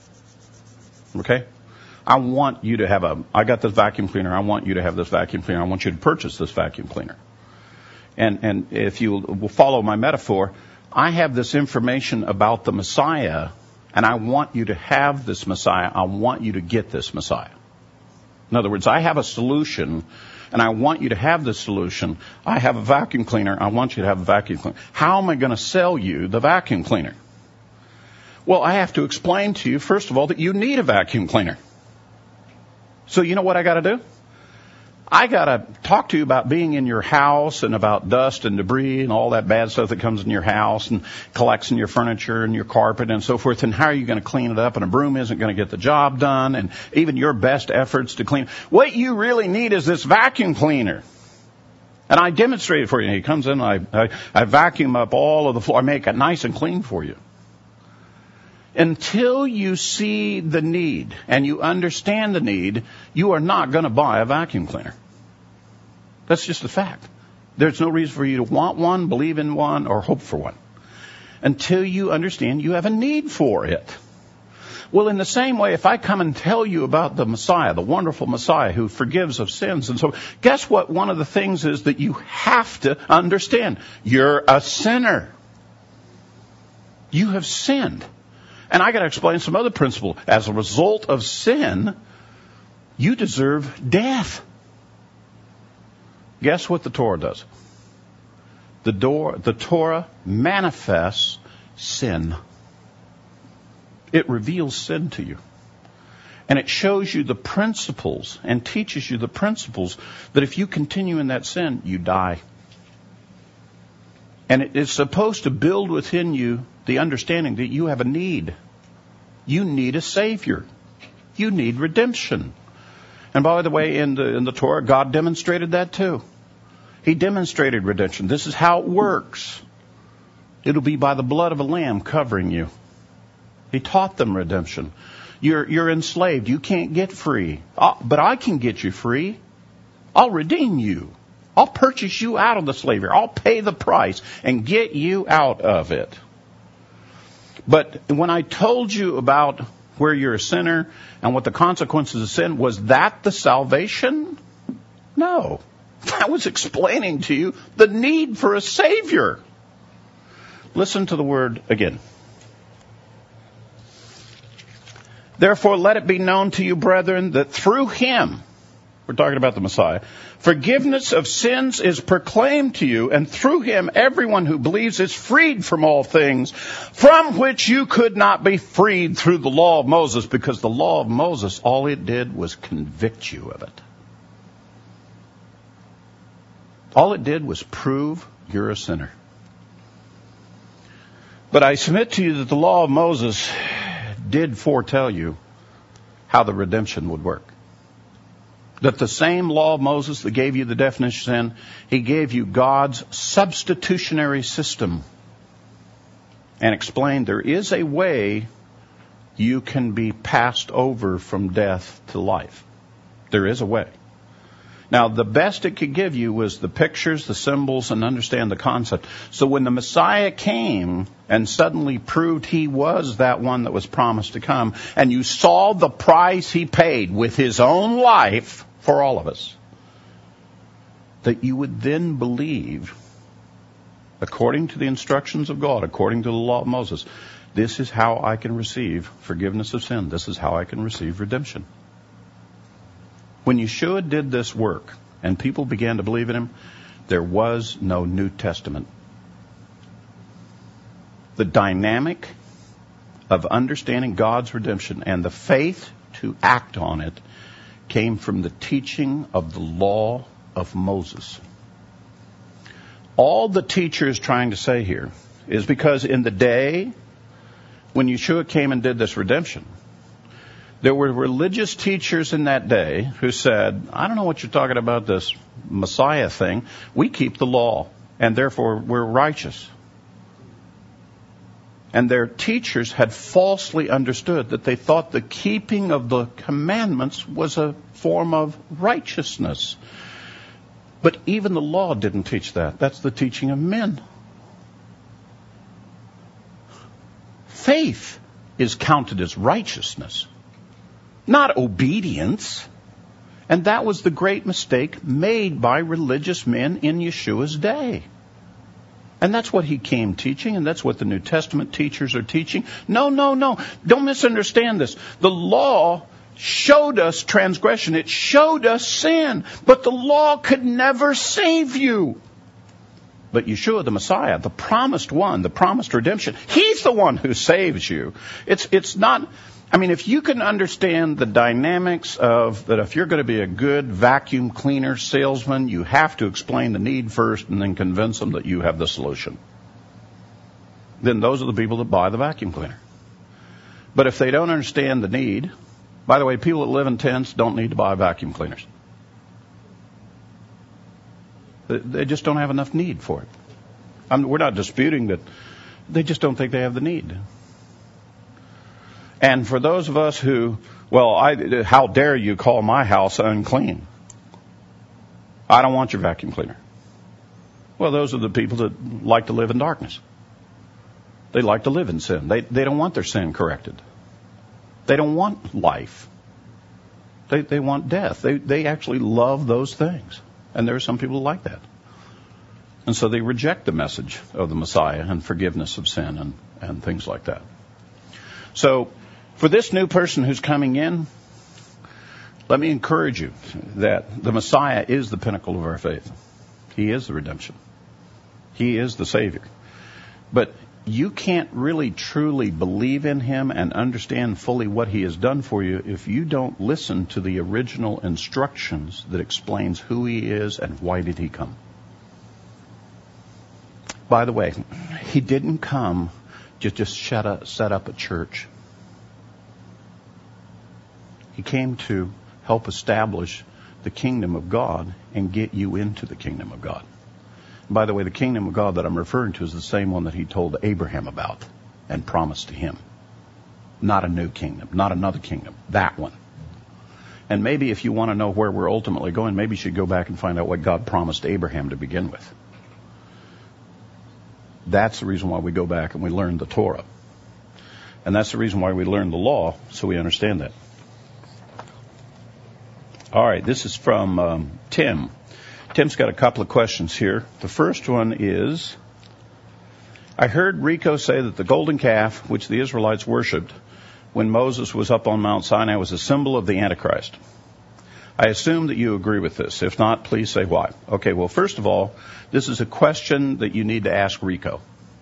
Okay? I want you to have a, I got this vacuum cleaner, I want you to have this vacuum cleaner, I want you to purchase this vacuum cleaner. And, and if you will follow my metaphor, I have this information about the Messiah, and I want you to have this Messiah, I want you to get this Messiah. In other words, I have a solution, and I want you to have this solution. I have a vacuum cleaner, I want you to have a vacuum cleaner. How am I going to sell you the vacuum cleaner? Well, I have to explain to you, first of all, that you need a vacuum cleaner. So you know what I got to do? I got to talk to you about being in your house and about dust and debris and all that bad stuff that comes in your house and collects in your furniture and your carpet and so forth. And how are you going to clean it up? And a broom isn't going to get the job done. And even your best efforts to clean. What you really need is this vacuum cleaner. And I demonstrate it for you. He comes in, I, I, I vacuum up all of the floor. I make it nice and clean for you. Until you see the need and you understand the need, you are not going to buy a vacuum cleaner. That's just a fact. There's no reason for you to want one, believe in one, or hope for one. Until you understand you have a need for it. Well, in the same way, if I come and tell you about the Messiah, the wonderful Messiah who forgives of sins and so, guess what one of the things is that you have to understand? You're a sinner. You have sinned. And I got to explain some other principle. As a result of sin, you deserve death. Guess what the Torah does? The, door, the Torah manifests sin. It reveals sin to you. And it shows you the principles and teaches you the principles that if you continue in that sin, you die. And it is supposed to build within you the understanding that you have a need. You need a Savior. You need redemption. And by the way, in the, in the Torah, God demonstrated that too. He demonstrated redemption. This is how it works. It'll be by the blood of a lamb covering you. He taught them redemption. You're, you're enslaved. You can't get free. I'll, but I can get you free. I'll redeem you. I'll purchase you out of the slavery. I'll pay the price and get you out of it. But when I told you about where you're a sinner and what the consequences of sin, was that the salvation? No. I was explaining to you the need for a Savior. Listen to the word again. Therefore, let it be known to you, brethren, that through him, we're talking about the Messiah, forgiveness of sins is proclaimed to you, and through him everyone who believes is freed from all things from which you could not be freed through the law of Moses, because the law of Moses, all it did was convict you of it. All it did was prove you're a sinner. But I submit to you that the law of Moses did foretell you how the redemption would work. That the same law of Moses that gave you the definition of sin, he gave you God's substitutionary system and explained there is a way you can be passed over from death to life. There is a way. Now, the best it could give you was the pictures, the symbols, and understand the concept. So when the Messiah came and suddenly proved he was that one that was promised to come, and you saw the price he paid with his own life for all of us, that you would then believe, according to the instructions of God, according to the law of Moses, this is how I can receive forgiveness of sin. This is how I can receive redemption. When Yeshua did this work and people began to believe in him, there was no New Testament. The dynamic of understanding God's redemption and the faith to act on it came from the teaching of the law of Moses. All the teacher is trying to say here is because in the day when Yeshua came and did this redemption, there were religious teachers in that day who said, I don't know what you're talking about, this Messiah thing. We keep the law, and therefore we're righteous. And their teachers had falsely understood that they thought the keeping of the commandments was a form of righteousness. But even the law didn't teach that. That's the teaching of men. Faith is counted as righteousness, not obedience. And that was the great mistake made by religious men in Yeshua's day. And that's what he came teaching, and that's what the New Testament teachers are teaching. No, no, no. Don't misunderstand this. The law showed us transgression. It showed us sin. But the law could never save you. But Yeshua, the Messiah, the promised one, the promised redemption, he's the one who saves you. It's, it's not... I mean, if you can understand the dynamics of that, if you're going to be a good vacuum cleaner salesman, you have to explain the need first and then convince them that you have the solution. Then those are the people that buy the vacuum cleaner. But if they don't understand the need, by the way, people that live in tents don't need to buy vacuum cleaners. They just don't have enough need for it. I mean, we're not disputing that. They just don't think they have the need. And for those of us who, well, I, how dare you call my house unclean? I don't want your vacuum cleaner. Well, those are the people that like to live in darkness. They like to live in sin. They, they don't want their sin corrected. They don't want life. They, they want death. They, they actually love those things. And there are some people who like that. And so they reject the message of the Messiah and forgiveness of sin and, and things like that. So, for this new person who's coming in, let me encourage you that the Messiah is the pinnacle of our faith. He is the redemption. He is the Savior. But you can't really truly believe in him and understand fully what he has done for you if you don't listen to the original instructions that explains who he is and why did he come. By the way, he didn't come to just shut up, set up a church. He came to help establish the kingdom of God and get you into the kingdom of God. And by the way, the kingdom of God that I'm referring to is the same one that he told Abraham about and promised to him. Not a new kingdom, not another kingdom, that one. And maybe if you want to know where we're ultimately going, maybe you should go back and find out what God promised Abraham to begin with. That's the reason why we go back and we learn the Torah. And that's the reason why we learn the law, so we understand that. All right, this is from um, Tim. Tim's got a couple of questions here. The first one is, I heard Rico say that the golden calf, which the Israelites worshipped when Moses was up on Mount Sinai, was a symbol of the Antichrist. I assume that you agree with this. If not, please say why. Okay, well, first of all, this is a question that you need to ask Rico.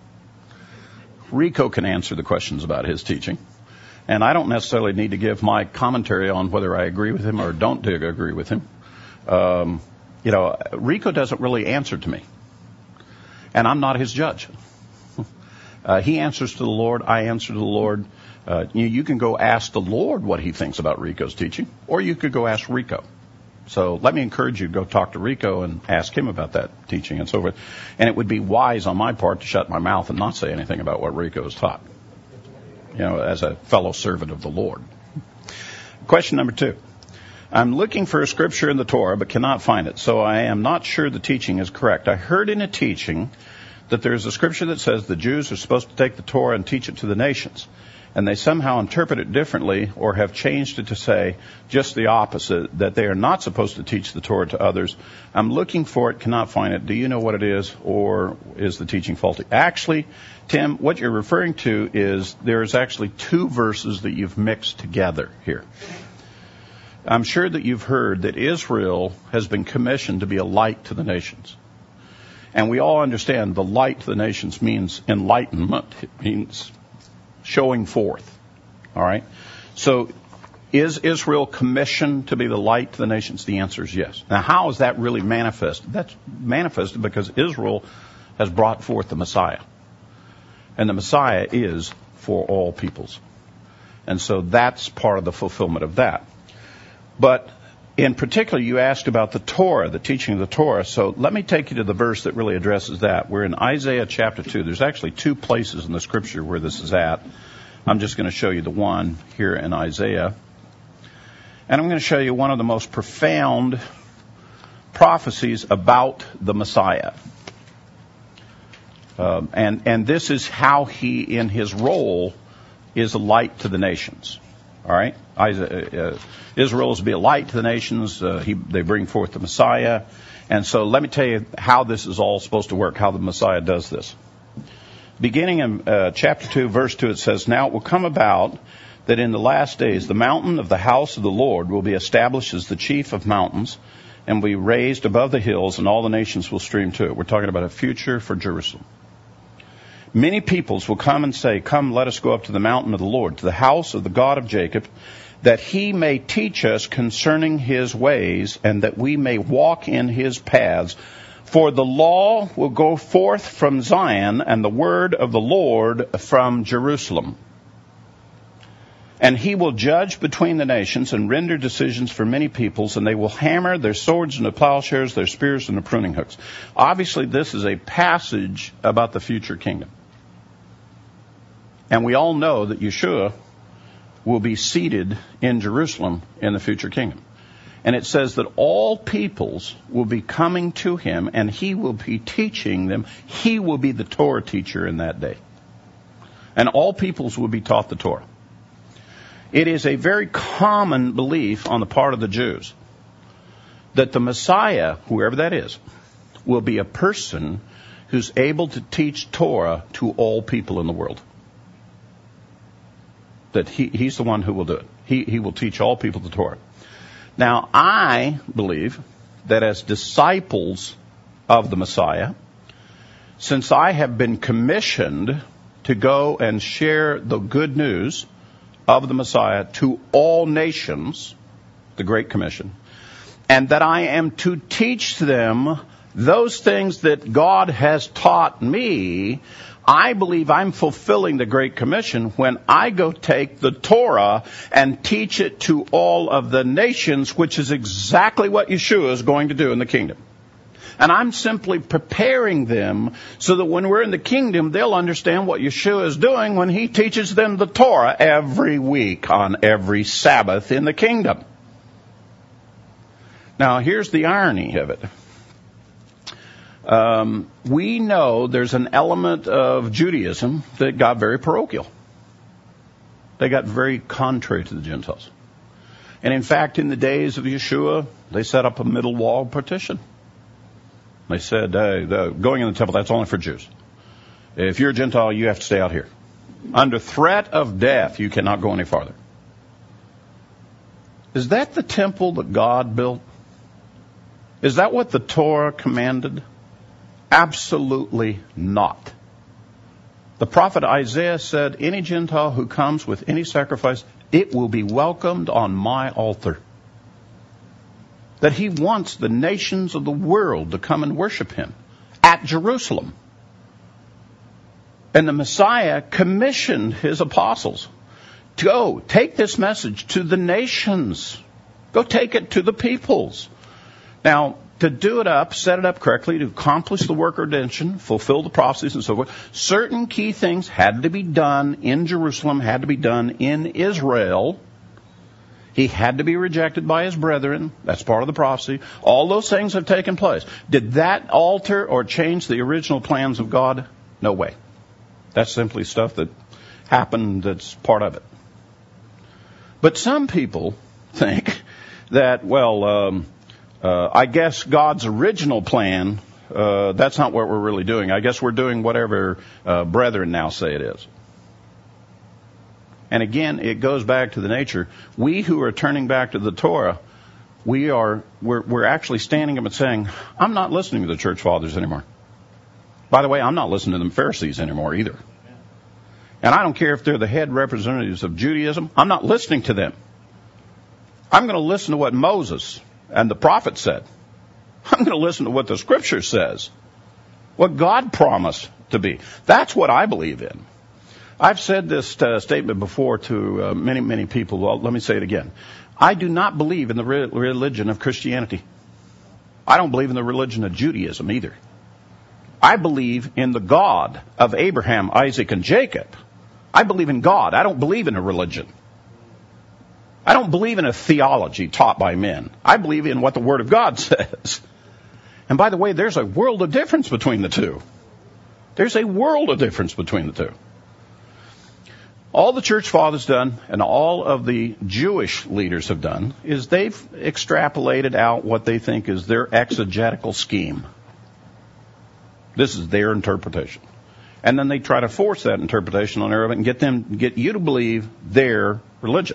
Rico can answer the questions about his teaching. And I don't necessarily need to give my commentary on whether I agree with him or don't agree with him. Um, you know, Rico doesn't really answer to me. And I'm not his judge. Uh, he answers to the Lord. I answer to the Lord. Uh, you, you can go ask the Lord what he thinks about Rico's teaching, or you could go ask Rico. So let me encourage you to go talk to Rico and ask him about that teaching and so forth. And it would be wise on my part to shut my mouth and not say anything about what Rico has taught, you know, as a fellow servant of the Lord. Question number two. I'm looking for a scripture in the Torah but cannot find it, so I am not sure the teaching is correct. I heard in a teaching that there's a scripture that says the Jews are supposed to take the Torah and teach it to the nations. And they somehow interpret it differently or have changed it to say just the opposite, that they are not supposed to teach the Torah to others. I'm looking for it, cannot find it. Do you know what it is, or is the teaching faulty? Actually, Tim, what you're referring to is there's actually two verses that you've mixed together here. I'm sure that you've heard that Israel has been commissioned to be a light to the nations. And we all understand the light to the nations means enlightenment. It means showing forth. All right? So is Israel commissioned to be the light to the nations? The answer is yes. Now, how is that really manifested? That's manifested because Israel has brought forth the Messiah. And the Messiah is for all peoples. And so that's part of the fulfillment of that. But in particular, you asked about the Torah, the teaching of the Torah. So let me take you to the verse that really addresses that. We're in Isaiah chapter two. There's actually two places in the scripture where this is at. I'm just going to show you the one here in Isaiah. And I'm going to show you one of the most profound prophecies about the Messiah. Um, and, and this is how he, in his role, is a light to the nations. All right? Isaiah, uh, Israel is to be a light to the nations. Uh, he, they bring forth the Messiah. And so let me tell you how this is all supposed to work, how the Messiah does this. Beginning in uh, chapter two, verse two, it says, Now it will come about that in the last days the mountain of the house of the Lord will be established as the chief of mountains and will be raised above the hills, and all the nations will stream to it. We're talking about a future for Jerusalem. Many peoples will come and say, Come, let us go up to the mountain of the Lord, to the house of the God of Jacob, that he may teach us concerning his ways, and that we may walk in his paths. For the law will go forth from Zion, and the word of the Lord from Jerusalem. And he will judge between the nations and render decisions for many peoples, and they will hammer their swords into plowshares, their spears into pruning hooks. Obviously, this is a passage about the future kingdom. And we all know that Yeshua will be seated in Jerusalem in the future kingdom. And it says that all peoples will be coming to him, and he will be teaching them. He will be the Torah teacher in that day. And all peoples will be taught the Torah. It is a very common belief on the part of the Jews that the Messiah, whoever that is, will be a person who's able to teach Torah to all people in the world. That he, he's the one who will do it. He, he will teach all people the Torah. Now, I believe that as disciples of the Messiah, since I have been commissioned to go and share the good news of the Messiah to all nations, the Great Commission, and that I am to teach them those things that God has taught me, I believe I'm fulfilling the Great Commission when I go take the Torah and teach it to all of the nations, which is exactly what Yeshua is going to do in the kingdom. And I'm simply preparing them so that when we're in the kingdom, they'll understand what Yeshua is doing when he teaches them the Torah every week on every Sabbath in the kingdom. Now, here's the irony of it. Um, we know there's an element of Judaism that got very parochial. They got very contrary to the Gentiles. And in fact, in the days of Yeshua, they set up a middle wall partition. They said, hey, the, going in the temple, that's only for Jews. If you're a Gentile, you have to stay out here. Under threat of death, you cannot go any farther. Is that the temple that God built? Is that what the Torah commanded? Absolutely not. The prophet Isaiah said, any Gentile who comes with any sacrifice, it will be welcomed on my altar. That he wants the nations of the world to come and worship him at Jerusalem. And the Messiah commissioned his apostles Go, take this message to the nations. Go take it to the peoples. Now, to do it up, set it up correctly, to accomplish the work of redemption, fulfill the prophecies and so forth, certain key things had to be done in Jerusalem, had to be done in Israel. He had to be rejected by his brethren. That's part of the prophecy. All those things have taken place. Did that alter or change the original plans of God? No way. That's simply stuff that happened that's part of it. But some people think that, well, um, uh, I guess God's original plan, uh, that's not what we're really doing. I guess we're doing whatever uh, brethren now say it is. And again, it goes back to the nature. We who are turning back to the Torah, we are, we're, we're actually standing up and saying, I'm not listening to the church fathers anymore. By the way, I'm not listening to the Pharisees anymore either. And I don't care if they're the head representatives of Judaism. I'm not listening to them. I'm going to listen to what Moses and the prophet said. I'm going to listen to what the Scripture says. What God promised to be. That's what I believe in. I've said this uh, statement before to uh, many, many people. Well, let me say it again. I do not believe in the re- religion of Christianity. I don't believe in the religion of Judaism either. I believe in the God of Abraham, Isaac, and Jacob. I believe in God. I don't believe in a religion. I don't believe in a theology taught by men. I believe in what the Word of God says. And by the way, there's a world of difference between the two. There's a world of difference between the two. All the church fathers done and all of the Jewish leaders have done is they've extrapolated out what they think is their exegetical scheme. This is their interpretation. And then they try to force that interpretation on everybody and get them, get you to believe their religion.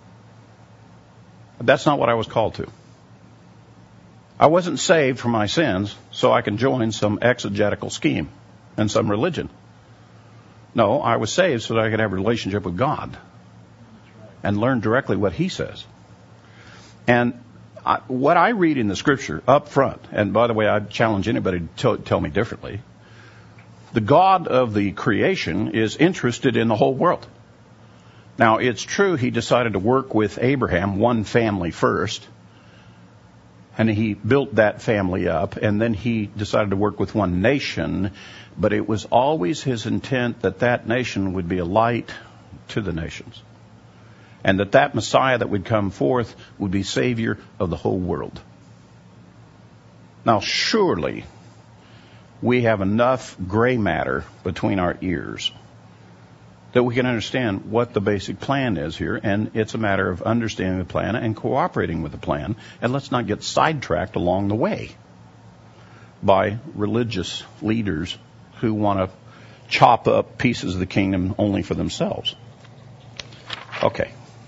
But that's not what I was called to. I wasn't saved from my sins so I can join some exegetical scheme and some religion. No, I was saved so that I could have a relationship with God and learn directly what He says. And I, what I read in the Scripture up front, and by the way, I challenge anybody to t- tell me differently, the God of the creation is interested in the whole world. Now, it's true He decided to work with Abraham, one family first, and He built that family up, and then He decided to work with one nation, but it was always His intent that that nation would be a light to the nations, and that that Messiah that would come forth would be Savior of the whole world. Now, surely we have enough gray matter between our ears that we can understand what the basic plan is here, and it's a matter of understanding the plan and cooperating with the plan, and let's not get sidetracked along the way by religious leaders who want to chop up pieces of the kingdom only for themselves. Okay.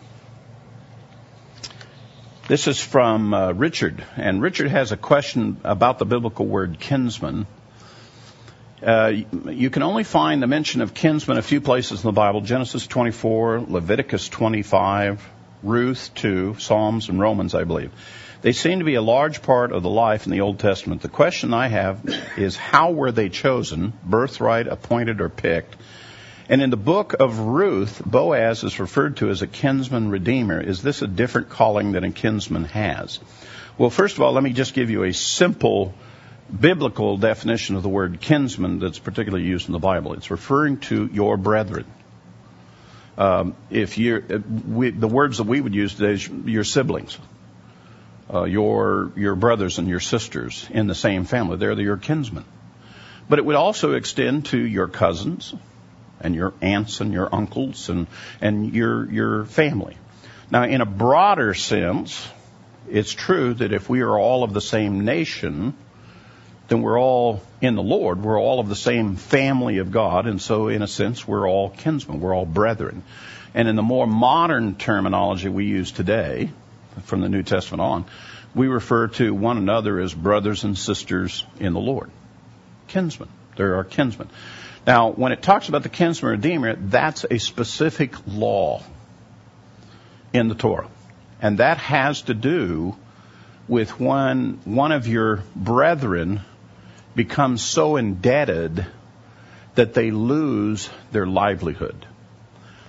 This is from uh, Richard, and Richard has a question about the biblical word kinsman. Uh, you can only find the mention of kinsman a few places in the Bible: Genesis twenty-four, Leviticus twenty-five, Ruth two, Psalms, and Romans, I believe. They seem to be a large part of the life in the Old Testament. The question I have is, how were they chosen, birthright, appointed, or picked? And in the book of Ruth, Boaz is referred to as a kinsman redeemer. Is this a different calling than a kinsman has? Well, first of all, let me just give you a simple biblical definition of the word kinsman that's particularly used in the Bible. It's referring to your brethren. Um, if you're, we, the words that we would use today is your siblings, uh, your your brothers and your sisters in the same family. They're your kinsmen. But it would also extend to your cousins and your aunts and your uncles and and your your family. Now, in a broader sense, it's true that if we are all of the same nation, then we're all in the Lord. We're all of the same family of God, and so in a sense, we're all kinsmen. We're all brethren. And in the more modern terminology we use today, from the New Testament on, we refer to one another as brothers and sisters in the Lord. Kinsmen. They're our kinsmen. Now, when it talks about the kinsman redeemer, that's a specific law in the Torah. And that has to do with when one of your brethren becomes so indebted that they lose their livelihood.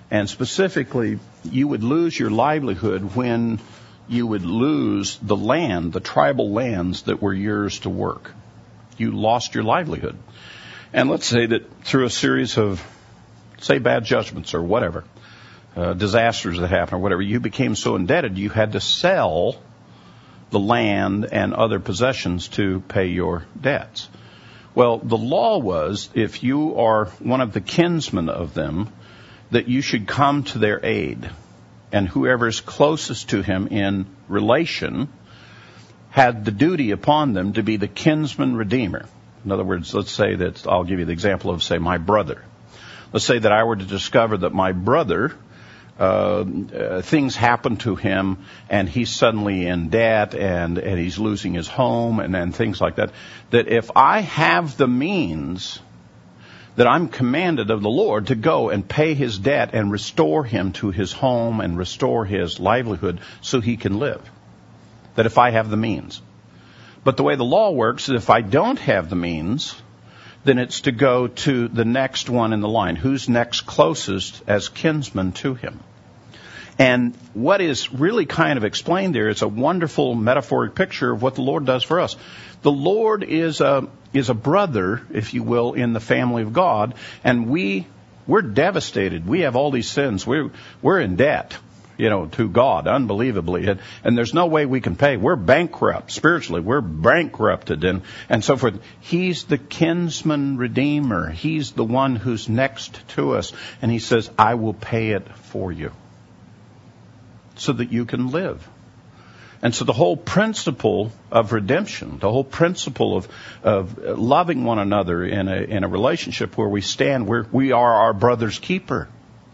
And specifically, you would lose your livelihood when you would lose the land, the tribal lands that were yours to work. You lost your livelihood. And let's say that through a series of, say, bad judgments or whatever, uh, disasters that happened or whatever, you became so indebted you had to sell the land and other possessions to pay your debts. Well, the law was, if you are one of the kinsmen of them, that you should come to their aid. And whoever is closest to him in relation had the duty upon them to be the kinsman redeemer. In other words, let's say that, I'll give you the example of, say, my brother. Let's say that I were to discover that my brother, uh, uh, things happen to him and he's suddenly in debt and, and he's losing his home and, and things like that. That if I have the means, that I'm commanded of the Lord to go and pay his debt and restore him to his home and restore his livelihood so he can live. That if I have the means. But the way the law works is if I don't have the means, then it's to go to the next one in the line. Who's next closest as kinsman to him? And what is really kind of explained there is a wonderful metaphoric picture of what the Lord does for us. The Lord is a is a brother, if you will, in the family of God, and we we're devastated. We have all these sins. We're we're in debt, you know, to God, unbelievably, and, and there's no way we can pay. We're bankrupt spiritually. We're bankrupted, and and so forth. He's the kinsman redeemer. He's the one who's next to us, and he says, "I will pay it for you, so that you can live." And so the whole principle of redemption, the whole principle of, of loving one another in a, in a relationship where we stand, where we are our brother's keeper,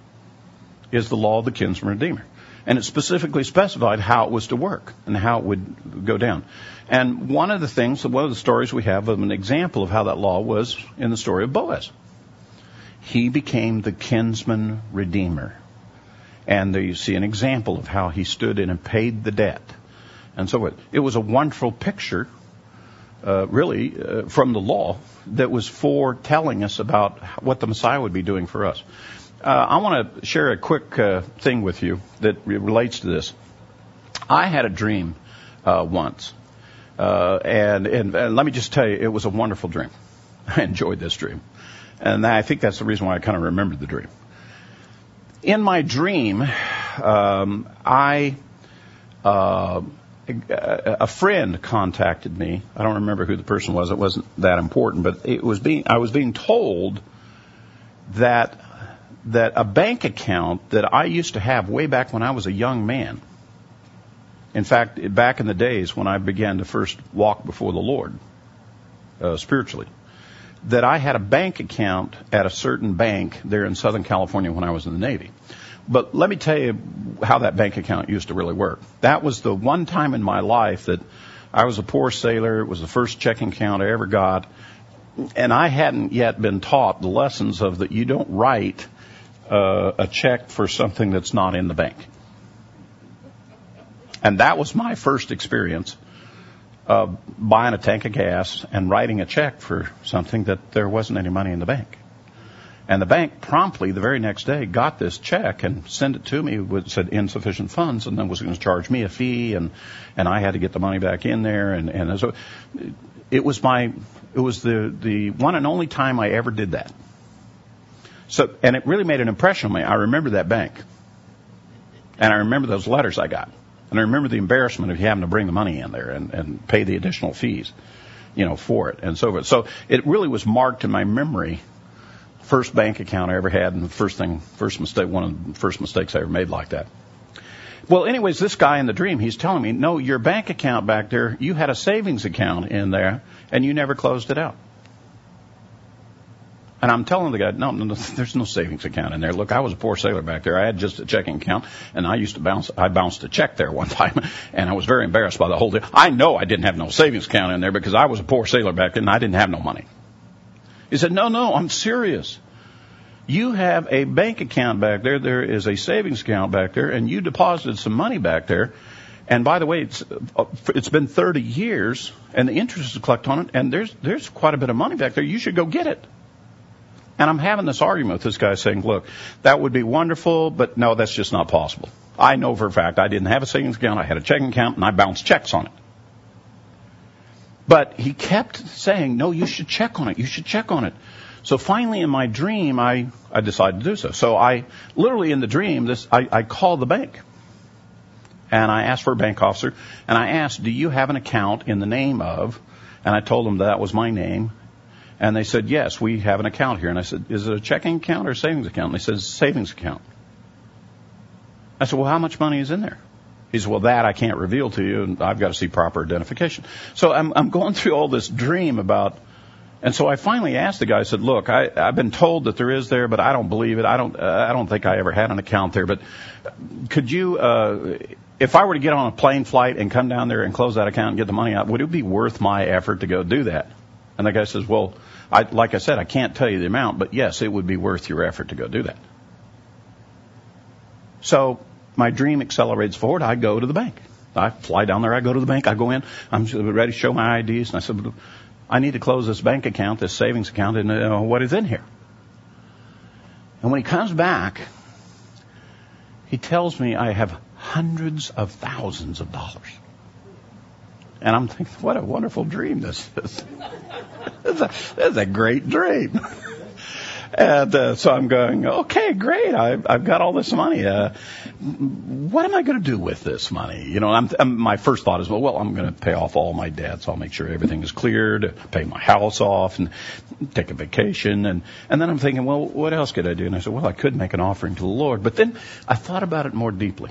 is the law of the kinsman redeemer. And it specifically specified how it was to work and how it would go down. And one of the things, one of the stories we have of an example of how that law was in the story of Boaz. He became the kinsman redeemer. And there you see an example of how he stood in and paid the debt. And so it, it was a wonderful picture, uh, really, uh, from the law that was foretelling us about what the Messiah would be doing for us. Uh, I want to share a quick uh, thing with you that re- relates to this. I had a dream uh, once, uh, and, and, and let me just tell you, it was a wonderful dream. I enjoyed this dream. And I think that's the reason why I kind of remembered the dream. In my dream, um, I... Uh, A friend contacted me. I don't remember who the person was. It wasn't that important, but it was being. I was being told that that a bank account that I used to have way back when I was a young man. In fact, back in the days when I began to first walk before the Lord uh, spiritually, that I had a bank account at a certain bank there in Southern California when I was in the Navy. But let me tell you how that bank account used to really work. That was the one time in my life that I was a poor sailor. It was the first checking account I ever got. And I hadn't yet been taught the lessons of that you don't write uh, a check for something that's not in the bank. And that was my first experience of buying a tank of gas and writing a check for something that there wasn't any money in the bank. And the bank promptly, the very next day, got this check and sent it to me with said insufficient funds, and then was going to charge me a fee, and, and I had to get the money back in there. And, and so it was my, it was the, the one and only time I ever did that. So, and it really made an impression on me. I remember that bank. And I remember those letters I got. And I remember the embarrassment of having to bring the money in there and, and pay the additional fees, you know, for it and so forth. So it really was marked in my memory. First bank account I ever had, and the first thing, first mistake, one of the first mistakes I ever made like that. Well, anyways, this guy in the dream, he's telling me, no, your bank account back there, you had a savings account in there, and you never closed it out. And I'm telling the guy, no, no, no, there's no savings account in there. Look, I was a poor sailor back there. I had just a checking account, and I used to bounce, I bounced a check there one time, and I was very embarrassed by the whole deal. I know I didn't have no savings account in there because I was a poor sailor back then, and I didn't have no money. He said, no, no, I'm serious. You have a bank account back there. There is a savings account back there, and you deposited some money back there. And by the way, it's it's been thirty years, and the interest is collected on it, and there's there's quite a bit of money back there. You should go get it. And I'm having this argument with this guy saying, look, that would be wonderful, but no, that's just not possible. I know for a fact I didn't have a savings account. I had a checking account, and I bounced checks on it. But he kept saying, no, you should check on it. You should check on it. So finally in my dream, I, I decided to do so. So I literally in the dream, this I, I called the bank. And I asked for a bank officer. And I asked, do you have an account in the name of? And I told them that was my name. And they said, yes, we have an account here. And I said, is it a checking account or a savings account? And they said, savings account. I said, well, how much money is in there? He said, well, that I can't reveal to you, and I've got to see proper identification. So I'm, I'm going through all this dream about, and so I finally asked the guy, I said, look, I, I've been told that there is there, but I don't believe it. I don't, uh, I don't think I ever had an account there. But could you, uh, if I were to get on a plane flight and come down there and close that account and get the money out, would it be worth my effort to go do that? And the guy says, well, I, like I said, I can't tell you the amount, but yes, it would be worth your effort to go do that. So my dream accelerates forward. I go to the bank. I fly down there. I go to the bank. I go in. I'm ready to show my I Ds. And I said, I need to close this bank account, this savings account, and uh, what is in here? And when he comes back, he tells me I have hundreds of thousands of dollars. And I'm thinking, what a wonderful dream this is. This is a, this is a great dream. And uh, so I'm going, okay, great. I've, I've got all this money. Uh, what am I going to do with this money? You know, I'm, I'm, my first thought is, well, well, I'm going to pay off all my debts. I'll make sure everything is cleared, pay my house off, and take a vacation. And, and then I'm thinking, well, what else could I do? And I said, well, I could make an offering to the Lord. But then I thought about it more deeply.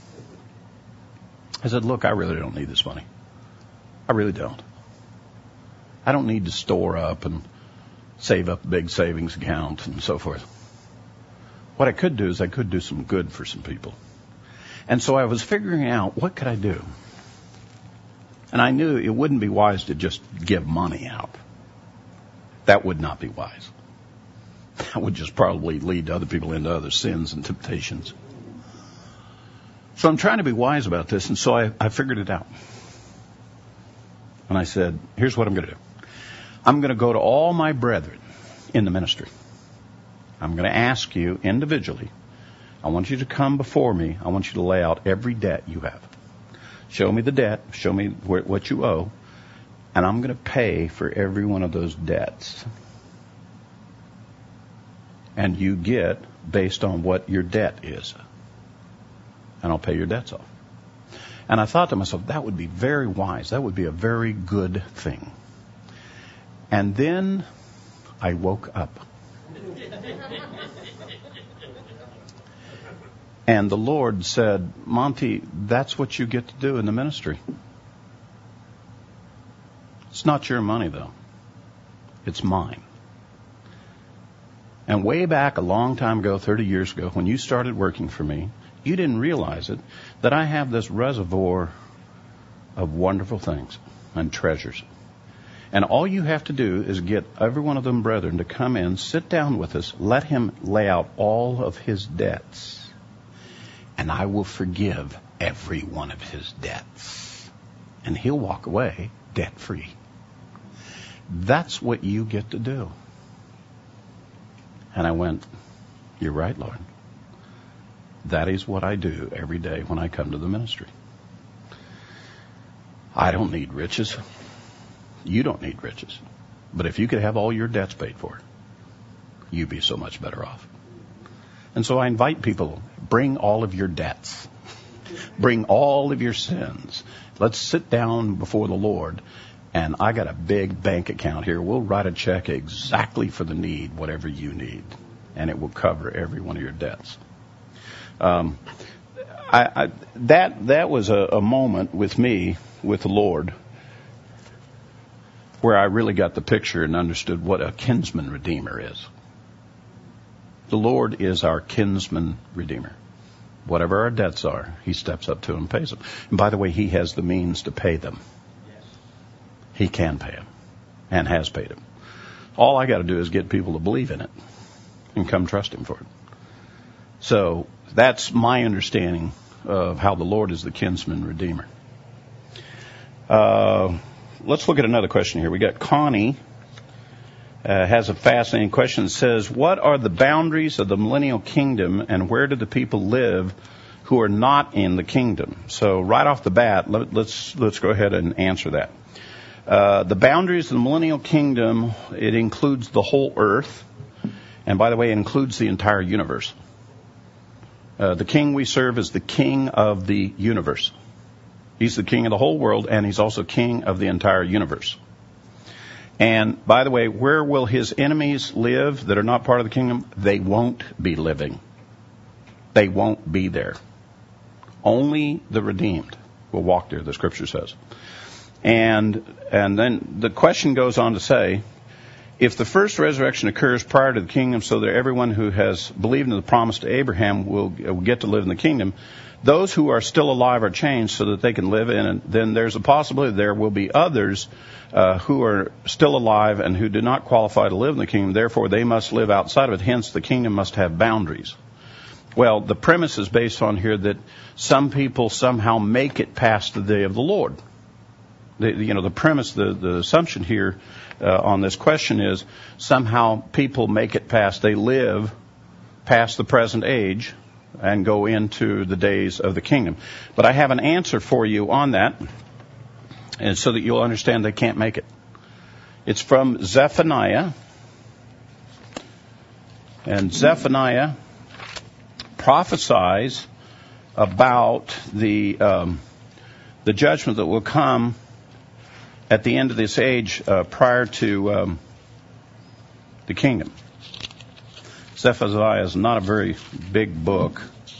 I said, look, I really don't need this money. I really don't. I don't need to store up and save up a big savings account and so forth. What I could do is I could do some good for some people. And so I was figuring out, what could I do? And I knew it wouldn't be wise to just give money out. That would not be wise. That would just probably lead other people into other sins and temptations. So I'm trying to be wise about this, and so I, I figured it out. And I said, here's what I'm going to do. I'm going to go to all my brethren in the ministry. I'm going to ask you individually. I want you to come before me. I want you to lay out every debt you have. Show me the debt. Show me wh- what you owe. And I'm going to pay for every one of those debts. And you get based on what your debt is. And I'll pay your debts off. And I thought to myself, that would be very wise. That would be a very good thing. And then I woke up. And the Lord said, Monty, that's what you get to do in the ministry. It's not your money, though. It's mine. And way back a long time ago, thirty years ago, when you started working for me, you didn't realize it, that I have this reservoir of wonderful things and treasures. And all you have to do is get every one of them brethren to come in, sit down with us, let him lay out all of his debts, and I will forgive every one of his debts. And he'll walk away debt-free. That's what you get to do. And I went, you're right, Lord. That is what I do every day when I come to the ministry. I don't need riches. You don't need riches. But if you could have all your debts paid for, you'd be so much better off. And so I invite people, bring all of your debts. Bring all of your sins. Let's sit down before the Lord. And I got a big bank account here. We'll write a check exactly for the need, whatever you need. And it will cover every one of your debts. Um, I, I, that that was a, a moment with me, with the Lord, where I really got the picture and understood what a kinsman redeemer is. The Lord is our kinsman redeemer. Whatever our debts are, he steps up to and pays them. And by the way, he has the means to pay them. He can pay them and has paid them. All I got to do is get people to believe in it and come trust him for it. So that's my understanding of how the Lord is the kinsman redeemer. Uh, let's look at another question here. We got Connie, uh, has a fascinating question. It says, what are the boundaries of the millennial kingdom, and where do the people live who are not in the kingdom? So right off the bat, let, let's let's go ahead and answer that. Uh, the boundaries of the millennial kingdom, it includes the whole earth. And by the way, it includes the entire universe. Uh, the king we serve is the king of the universe. He's the king of the whole world, and he's also king of the entire universe. And by the way, where will his enemies live that are not part of the kingdom? They won't be living. They won't be there. Only the redeemed will walk there, the scripture says. And and then the question goes on to say, if the first resurrection occurs prior to the kingdom so that everyone who has believed in the promise to Abraham will, will get to live in the kingdom, those who are still alive are changed so that they can live in it. Then there's a possibility there will be others uh, who are still alive and who do not qualify to live in the kingdom. Therefore, they must live outside of it. Hence, the kingdom must have boundaries. Well, the premise is based on here that some people somehow make it past the day of the Lord. The, you know, the premise, the, the assumption here uh, on this question is somehow people make it past, they live past the present age and go into the days of the kingdom. But I have an answer for you on that, and so that you'll understand they can't make it. It's from Zephaniah, and Zephaniah prophesies about the um, the judgment that will come at the end of this age uh, prior to um, the kingdom. Zephaniah is not a very big book.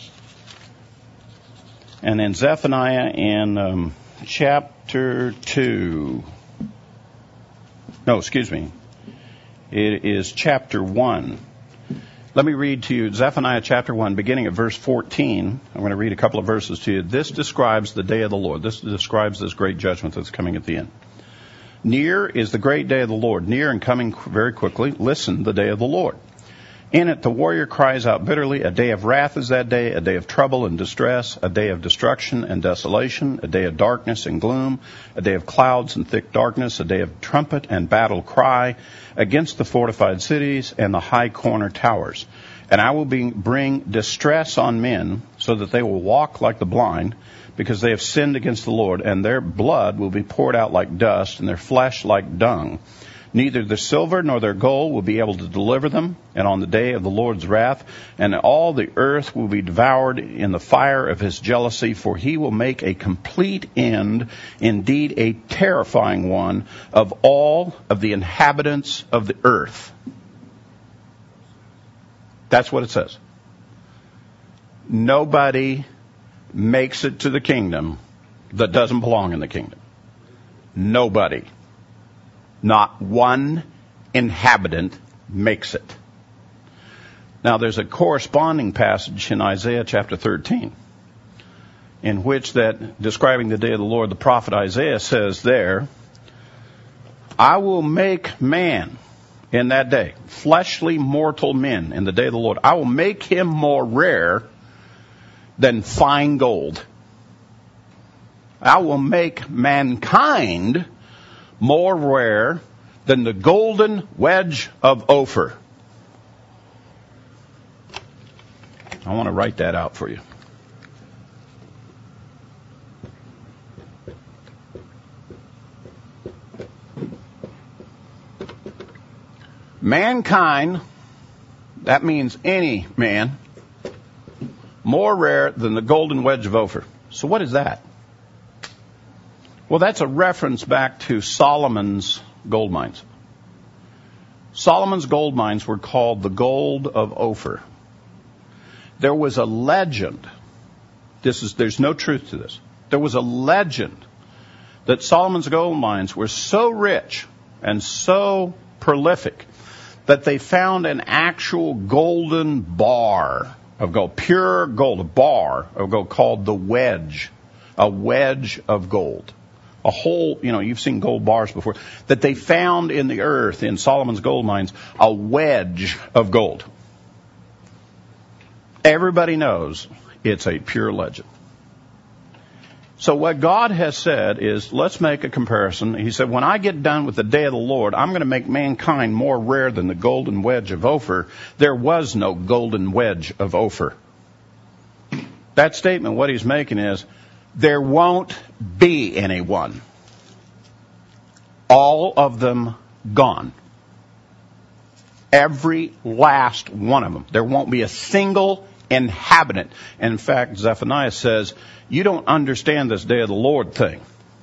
And then Zephaniah in um, chapter two. No, excuse me. It is chapter one. Let me read to you Zephaniah chapter one, beginning at verse fourteen. I'm going to read a couple of verses to you. This describes the day of the Lord. This describes this great judgment that's coming at the end. Near is the great day of the Lord, near and coming very quickly. Listen, the day of the Lord. In it the warrior cries out bitterly. A day of wrath is that day, a day of trouble and distress, a day of destruction and desolation, a day of darkness and gloom, a day of clouds and thick darkness, a day of trumpet and battle cry against the fortified cities and the high corner towers. And I will be, bring distress on men so that they will walk like the blind, because they have sinned against the Lord, and their blood will be poured out like dust, and their flesh like dung. Neither the silver nor their gold will be able to deliver them, and on the day of the Lord's wrath, and all the earth will be devoured in the fire of his jealousy, for he will make a complete end, indeed a terrifying one, of all of the inhabitants of the earth. That's what it says. Nobody makes it to the kingdom that doesn't belong in the kingdom. Nobody. Not one inhabitant makes it. Now, there's a corresponding passage in Isaiah chapter thirteen, in which that, describing the day of the Lord, the prophet Isaiah says there, I will make man in that day, fleshly mortal men in the day of the Lord, I will make him more rare than fine gold. I will make mankind more rare than the golden wedge of Ophir. I want to write that out for you. Mankind, that means any man, more rare than the golden wedge of Ophir. So what is that? Well, that's a reference back to Solomon's gold mines. Solomon's gold mines were called the gold of Ophir. There was a legend. This is, there's no truth to this. There was a legend that Solomon's gold mines were so rich and so prolific that they found an actual golden bar of gold, pure gold, a bar of gold called the wedge, a wedge of gold. A whole, you know, you've seen gold bars before, that they found in the earth in Solomon's gold mines, a wedge of gold. Everybody knows it's a pure legend. So what God has said is, let's make a comparison. He said, when I get done with the day of the Lord, I'm going to make mankind more rare than the golden wedge of Ophir. There was no golden wedge of Ophir. That statement, what he's making is, there won't be anyone. All of them gone. Every last one of them. There won't be a single inhabitant. And in fact, Zephaniah says, you don't understand this day of the Lord thing.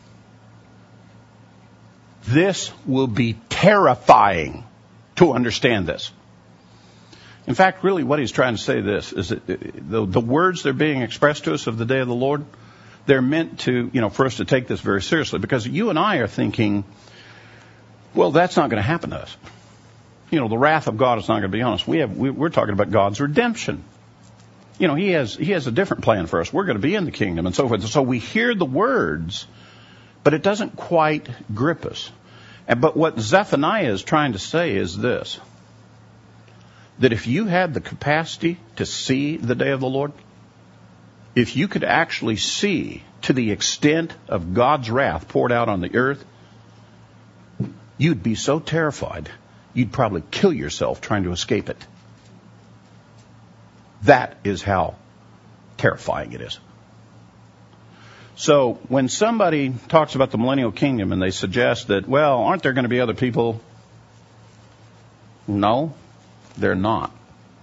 This will be terrifying to understand this. In fact, really what he's trying to say this is that the, the words that are being expressed to us of the day of the Lord, they're meant to, you know, for us to take this very seriously, because you and I are thinking, well, that's not going to happen to us. You know, the wrath of God is not going to be on us. We have, we, we're talking about God's redemption. You know, he has, he has a different plan for us. We're going to be in the kingdom and so forth. So we hear the words, but it doesn't quite grip us. And, but what Zephaniah is trying to say is this, that if you had the capacity to see the day of the Lord, if you could actually see to the extent of God's wrath poured out on the earth, you'd be so terrified, you'd probably kill yourself trying to escape it. That is how terrifying it is. So when somebody talks about the millennial kingdom and they suggest that, well, aren't there going to be other people? No, they're not.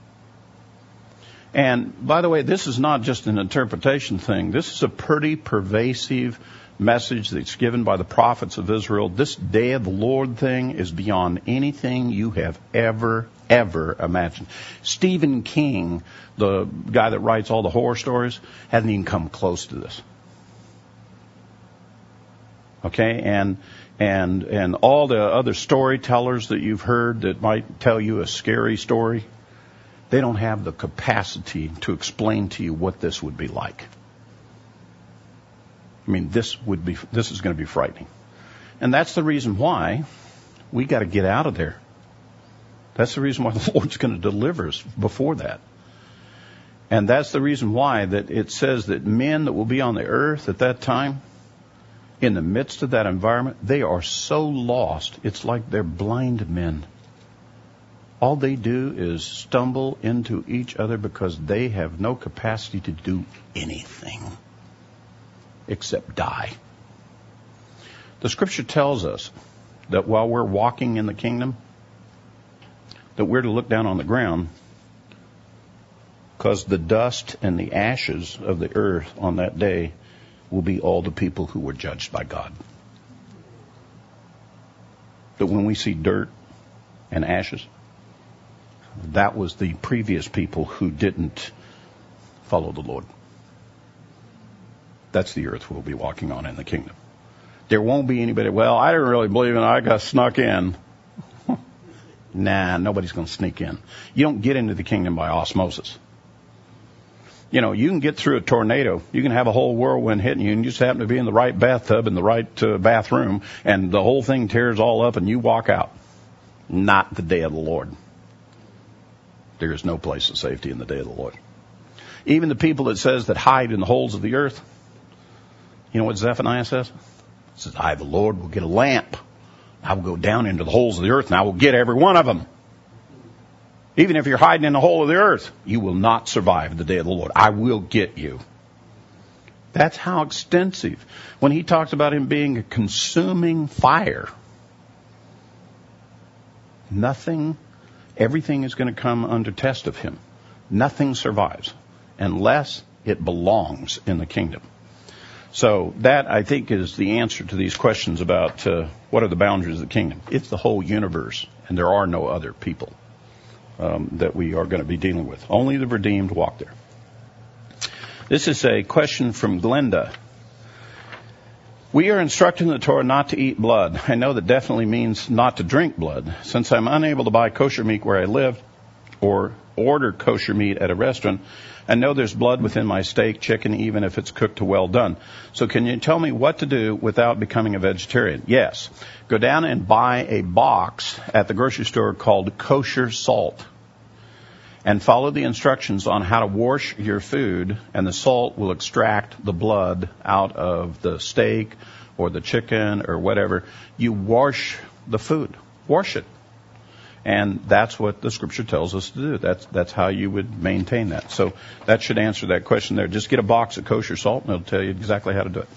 And by the way, this is not just an interpretation thing. This is a pretty pervasive message that's given by the prophets of Israel. This day of the Lord thing is beyond anything you have ever, ever imagined. Stephen King, the guy that writes all the horror stories, hasn't even come close to this. Okay, and and and all the other storytellers that you've heard that might tell you a scary story, they don't have the capacity to explain to you what this would be like. I mean, this would be, this is going to be frightening. And that's the reason why we got to get out of there. That's the reason why the Lord's going to deliver us before that. And that's the reason why that it says that men that will be on the earth at that time, in the midst of that environment, they are so lost, it's like they're blind men. All they do is stumble into each other because they have no capacity to do anything except die. The scripture tells us that while we're walking in the kingdom, that we're to look down on the ground, because the dust and the ashes of the earth on that day will be all the people who were judged by God. That when we see dirt and ashes, that was the previous people who didn't follow the Lord. That's the earth we'll be walking on in the kingdom. There won't be anybody, well, I didn't really believe in it, I got snuck in. Nah, nobody's going to sneak in. You don't get into the kingdom by osmosis. You know, you can get through a tornado. You can have a whole whirlwind hitting you, and you just happen to be in the right bathtub in the right uh, bathroom, and the whole thing tears all up, and you walk out. Not the day of the Lord. There is no place of safety in the day of the Lord. Even the people that says that hide in the holes of the earth, you know what Zephaniah says? He says, I, the Lord, will get a lamp. I will go down into the holes of the earth, and I will get every one of them. Even if you're hiding in the hole of the earth, you will not survive the day of the Lord. I will get you. That's how extensive. When he talks about him being a consuming fire, nothing, everything is going to come under test of him. Nothing survives unless it belongs in the kingdom. So that, I think, is the answer to these questions about uh, what are the boundaries of the kingdom. It's the whole universe, and there are no other people um, that we are going to be dealing with. Only the redeemed walk there. This is a question from Glenda. We are instructed in the Torah not to eat blood. I know that definitely means not to drink blood. Since I'm unable to buy kosher meat where I live or order kosher meat at a restaurant, I know there's blood within my steak, chicken, even if it's cooked to well done. So can you tell me what to do without becoming a vegetarian? Yes. Go down and buy a box at the grocery store called kosher salt. and follow the instructions on how to wash your food, and the salt will extract the blood out of the steak or the chicken or whatever. You wash the food. Wash it. And that's what the Scripture tells us to do. That's that's how you would maintain that. So that should answer that question there. Just get a box of kosher salt, and it'll tell you exactly how to do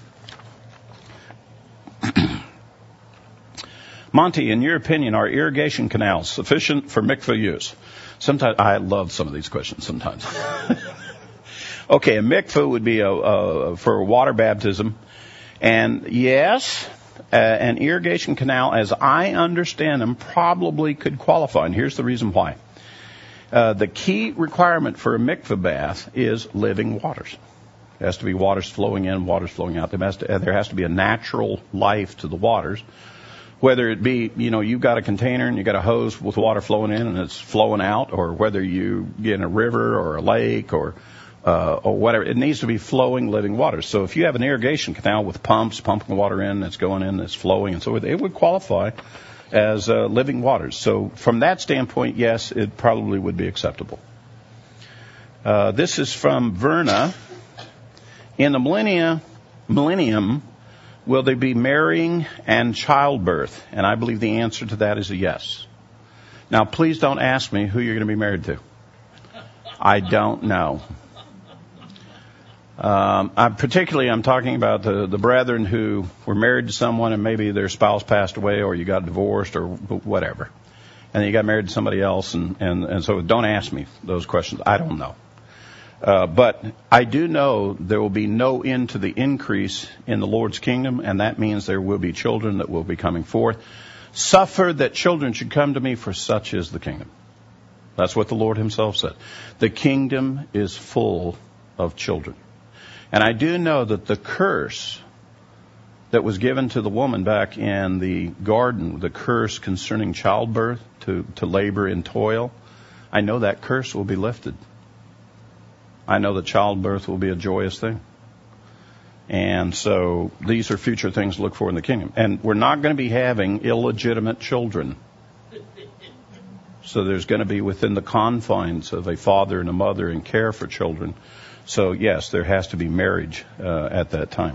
it. Monty, in your opinion, are irrigation canals sufficient for mikveh use? Sometimes I love some of these questions. Sometimes. Okay, a mikveh would be a, a for water baptism, and yes. Uh, an irrigation canal, as I understand them, probably could qualify. And here's the reason why. Uh, the key requirement for a mikveh bath is living waters. There has to be waters flowing in, waters flowing out. There has to, uh, there has to be a natural life to the waters. Whether it be, you know, you've got a container and you've got a hose with water flowing in and it's flowing out, or whether you get in a river or a lake or Uh, or whatever, it needs to be flowing, living water. So if you have an irrigation canal with pumps pumping water in, that's going in, that's flowing, and so it would qualify as uh, living waters. So from that standpoint, yes, it probably would be acceptable. Uh, this is from Verna. In the millennia, millennium, will there be marrying and childbirth? And I believe the answer to that is a yes. Now, please don't ask me who you're going to be married to. I don't know. Um, I, particularly, I'm talking about the, the brethren who were married to someone and maybe their spouse passed away, or you got divorced, or whatever, and then you got married to somebody else, and, and, and so don't ask me those questions. I don't know. Uh, but I do know there will be no end to the increase in the Lord's kingdom, and that means there will be children that will be coming forth. Suffer that children should come to me, for such is the kingdom. That's what the Lord himself said. The kingdom is full of children. And I do know that the curse that was given to the woman back in the garden, the curse concerning childbirth, to, to labor and toil, I know that curse will be lifted. I know that childbirth will be a joyous thing. And so these are future things to look for in the kingdom. And we're not going to be having illegitimate children. So there's going to be within the confines of a father and a mother and care for children. So, yes, there has to be marriage uh, at that time.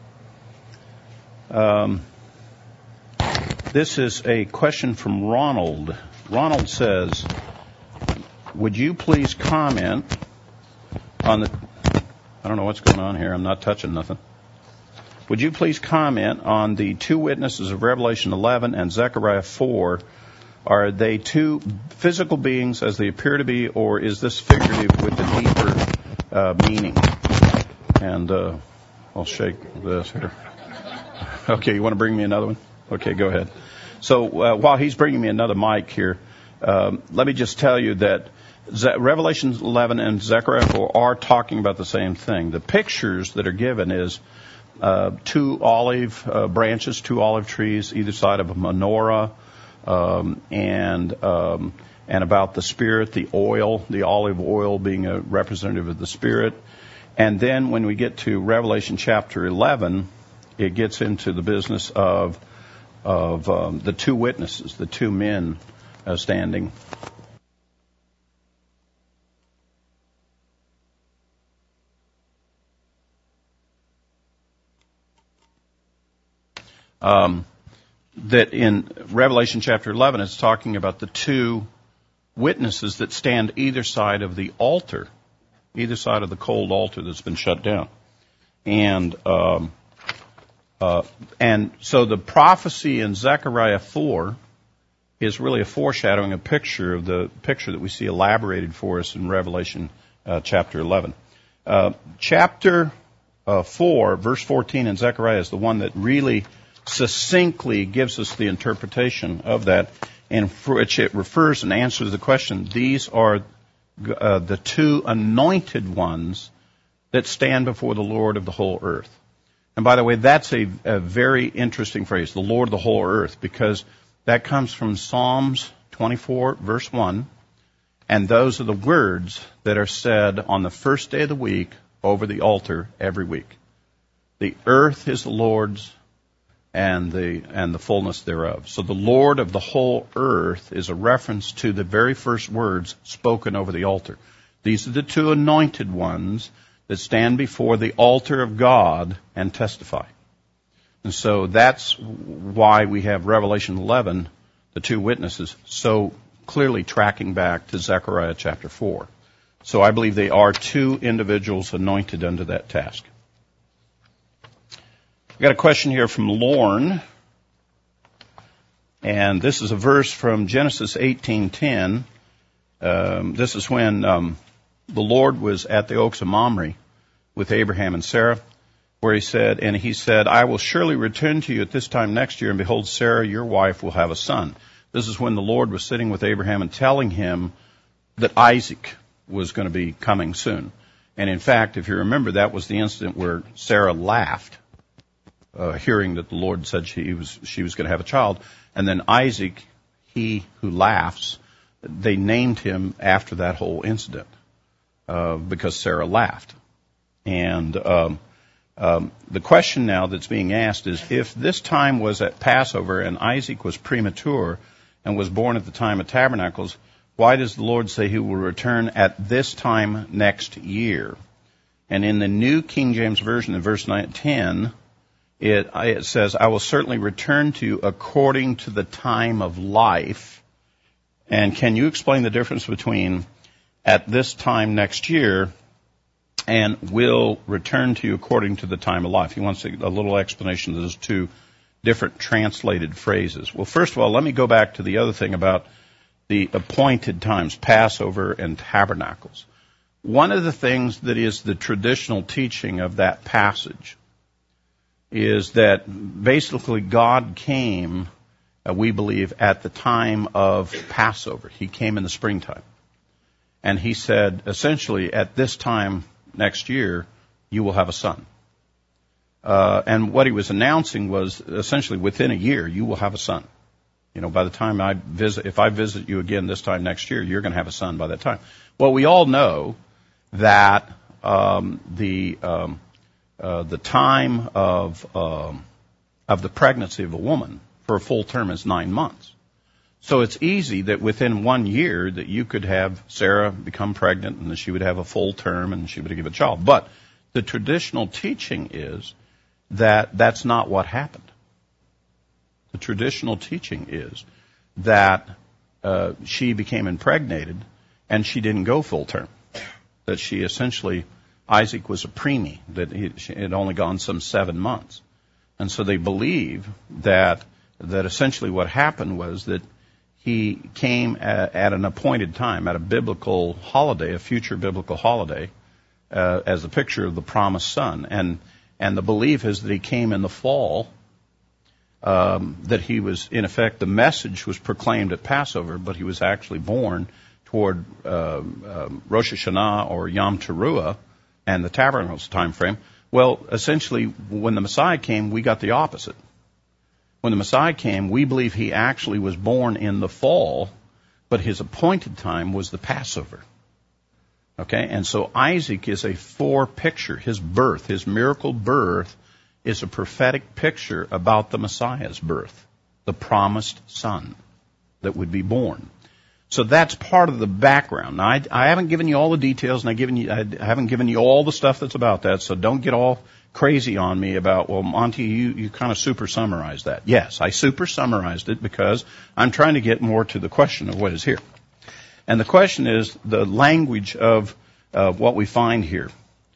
Um, this is a question from Ronald. Ronald says, would you please comment on the... I don't know what's going on here. I'm not touching nothing. Would you please comment on the two witnesses of Revelation eleven and Zechariah four? Are they two physical beings as they appear to be, or is this figurative with a deeper uh, meaning? And uh, I'll shake this here. Okay, you want to bring me another one? Okay, go ahead. So uh, while he's bringing me another mic here, um, let me just tell you that Ze- Revelation eleven and Zechariah four are talking about the same thing. The pictures that are given is uh, two olive uh, branches, two olive trees, either side of a menorah, um, and um, and about the Spirit, the oil, the olive oil being a representative of the Spirit. And then when we get to Revelation chapter eleven, it gets into the business of of um, the two witnesses, the two men uh, standing. Um, that in Revelation chapter eleven, it's talking about the two witnesses that stand either side of the altar, either side of the cold altar that's been shut down. And um, uh, and so the prophecy in Zechariah four is really a foreshadowing, a picture of the picture that we see elaborated for us in Revelation uh, chapter eleven. Uh, chapter uh, four, verse fourteen in Zechariah is the one that really succinctly gives us the interpretation of that, in which it refers and answers the question, these are uh, the two anointed ones that stand before the Lord of the whole earth. And by the way, that's a, a very interesting phrase, the Lord of the whole earth, because that comes from Psalms twenty-four, verse one, and those are the words that are said on the first day of the week over the altar every week. The earth is the Lord's, and the and the fullness thereof. So the Lord of the whole earth is a reference to the very first words spoken over the altar. These are the two anointed ones that stand before the altar of God and testify. And so that's why we have Revelation eleven, the two witnesses, so clearly tracking back to Zechariah chapter four. So I believe they are two individuals anointed unto that task. I've got a question here from Lorne. And this is a verse from Genesis eighteen ten. Um, this is when um, the Lord was at the Oaks of Mamre with Abraham and Sarah, where he said, and he said, I will surely return to you at this time next year, and behold, Sarah, your wife, will have a son. This is when the Lord was sitting with Abraham and telling him that Isaac was going to be coming soon. And in fact, if you remember, that was the incident where Sarah laughed, uh, hearing that the Lord said she was, she was going to have a child. And then Isaac, he who laughs, they named him after that whole incident, uh, because Sarah laughed. And, um, Um, the question now that's being asked is, if this time was at Passover and Isaac was premature and was born at the time of tabernacles, why does the Lord say he will return at this time next year? And in the New King James Version, in verse ten, it, it says, I will certainly return to you according to the time of life. And can you explain the difference between at this time next year and will return to you according to the time of life? He wants a, a little explanation of those two different translated phrases. Well, first of all, let me go back to the other thing about the appointed times, Passover and tabernacles. One of the things that is the traditional teaching of that passage is that basically God came, uh, we believe, at the time of Passover. He came in the springtime. And he said, essentially, at this time next year, you will have a son. Uh, and what he was announcing was essentially within a year, you will have a son. You know, by the time I visit, if I visit you again this time next year, you're going to have a son by that time. Well, we all know that um, the um, uh, the time of um, of the pregnancy of a woman for a full term is nine months. So it's easy that within one year that you could have Sarah become pregnant and that she would have a full term and she would give a child. But the traditional teaching is that that's not what happened. The traditional teaching is that uh, she became impregnated and she didn't go full term. That she essentially, Isaac was a preemie, that he she had only gone some seven months. And so they believe that that essentially what happened was that he came at, at an appointed time, at a biblical holiday, a future biblical holiday, uh, as a picture of the promised son. And and the belief is that he came in the fall, um, that he was, in effect, the message was proclaimed at Passover, but he was actually born toward uh, um, Rosh Hashanah or Yom Teruah and the Tabernacles time frame. Well, essentially, when the Messiah came, we got the opposite. When the Messiah came, we believe he actually was born in the fall, but his appointed time was the Passover. Okay? And so Isaac is a fore-picture. His birth, his miracle birth, is a prophetic picture about the Messiah's birth, the promised son that would be born. So that's part of the background. Now, I, I haven't given you all the details, and I, given you, I haven't given you all the stuff that's about that, so don't get all crazy on me about, well, Monty, you, you kind of super summarized that. Yes, I super summarized it because I'm trying to get more to the question of what is here. And the question is the language of uh, what we find here.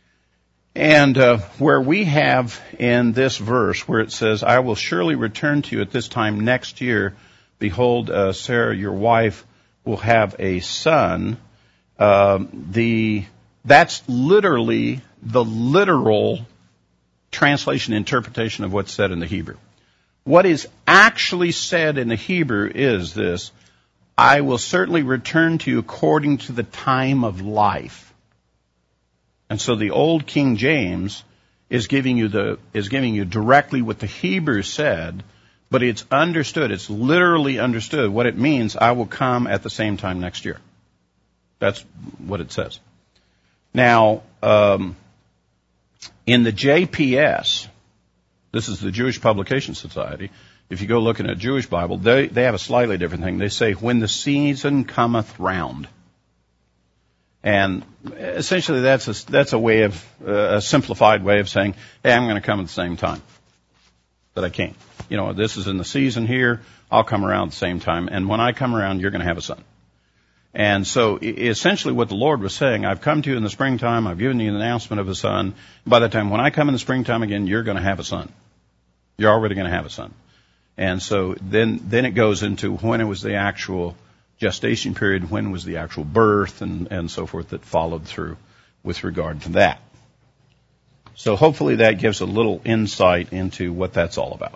And uh, where we have in this verse where it says, I will surely return to you at this time next year, behold, uh, Sarah, your wife, will have a son. Uh, the that's literally the literal translation, interpretation of what's said in the Hebrew. What is actually said in the Hebrew is this: I will certainly return to you according to the time of life. And so the old King James is giving you the is giving you directly what the Hebrew said, but it's understood. It's literally understood what it means. I will come at the same time next year. That's what it says. Now, um, in the J P S, This is the Jewish Publication Society. If you go look in a Jewish Bible, they, they have a slightly different thing. They say, when the season cometh round. And essentially that's a, that's a way of, uh, a simplified way of saying, hey, I'm going to come at the same time. But I can't. You know, this is in the season here. I'll come around at the same time. And when I come around, you're going to have a son. And so essentially what the Lord was saying, I've come to you in the springtime. I've given you an announcement of a son. By the time when I come in the springtime again, you're going to have a son. You're already going to have a son. And so then, then it goes into when it was the actual gestation period, when was the actual birth, and, and so forth that followed through with regard to that. So hopefully that gives a little insight into what that's all about.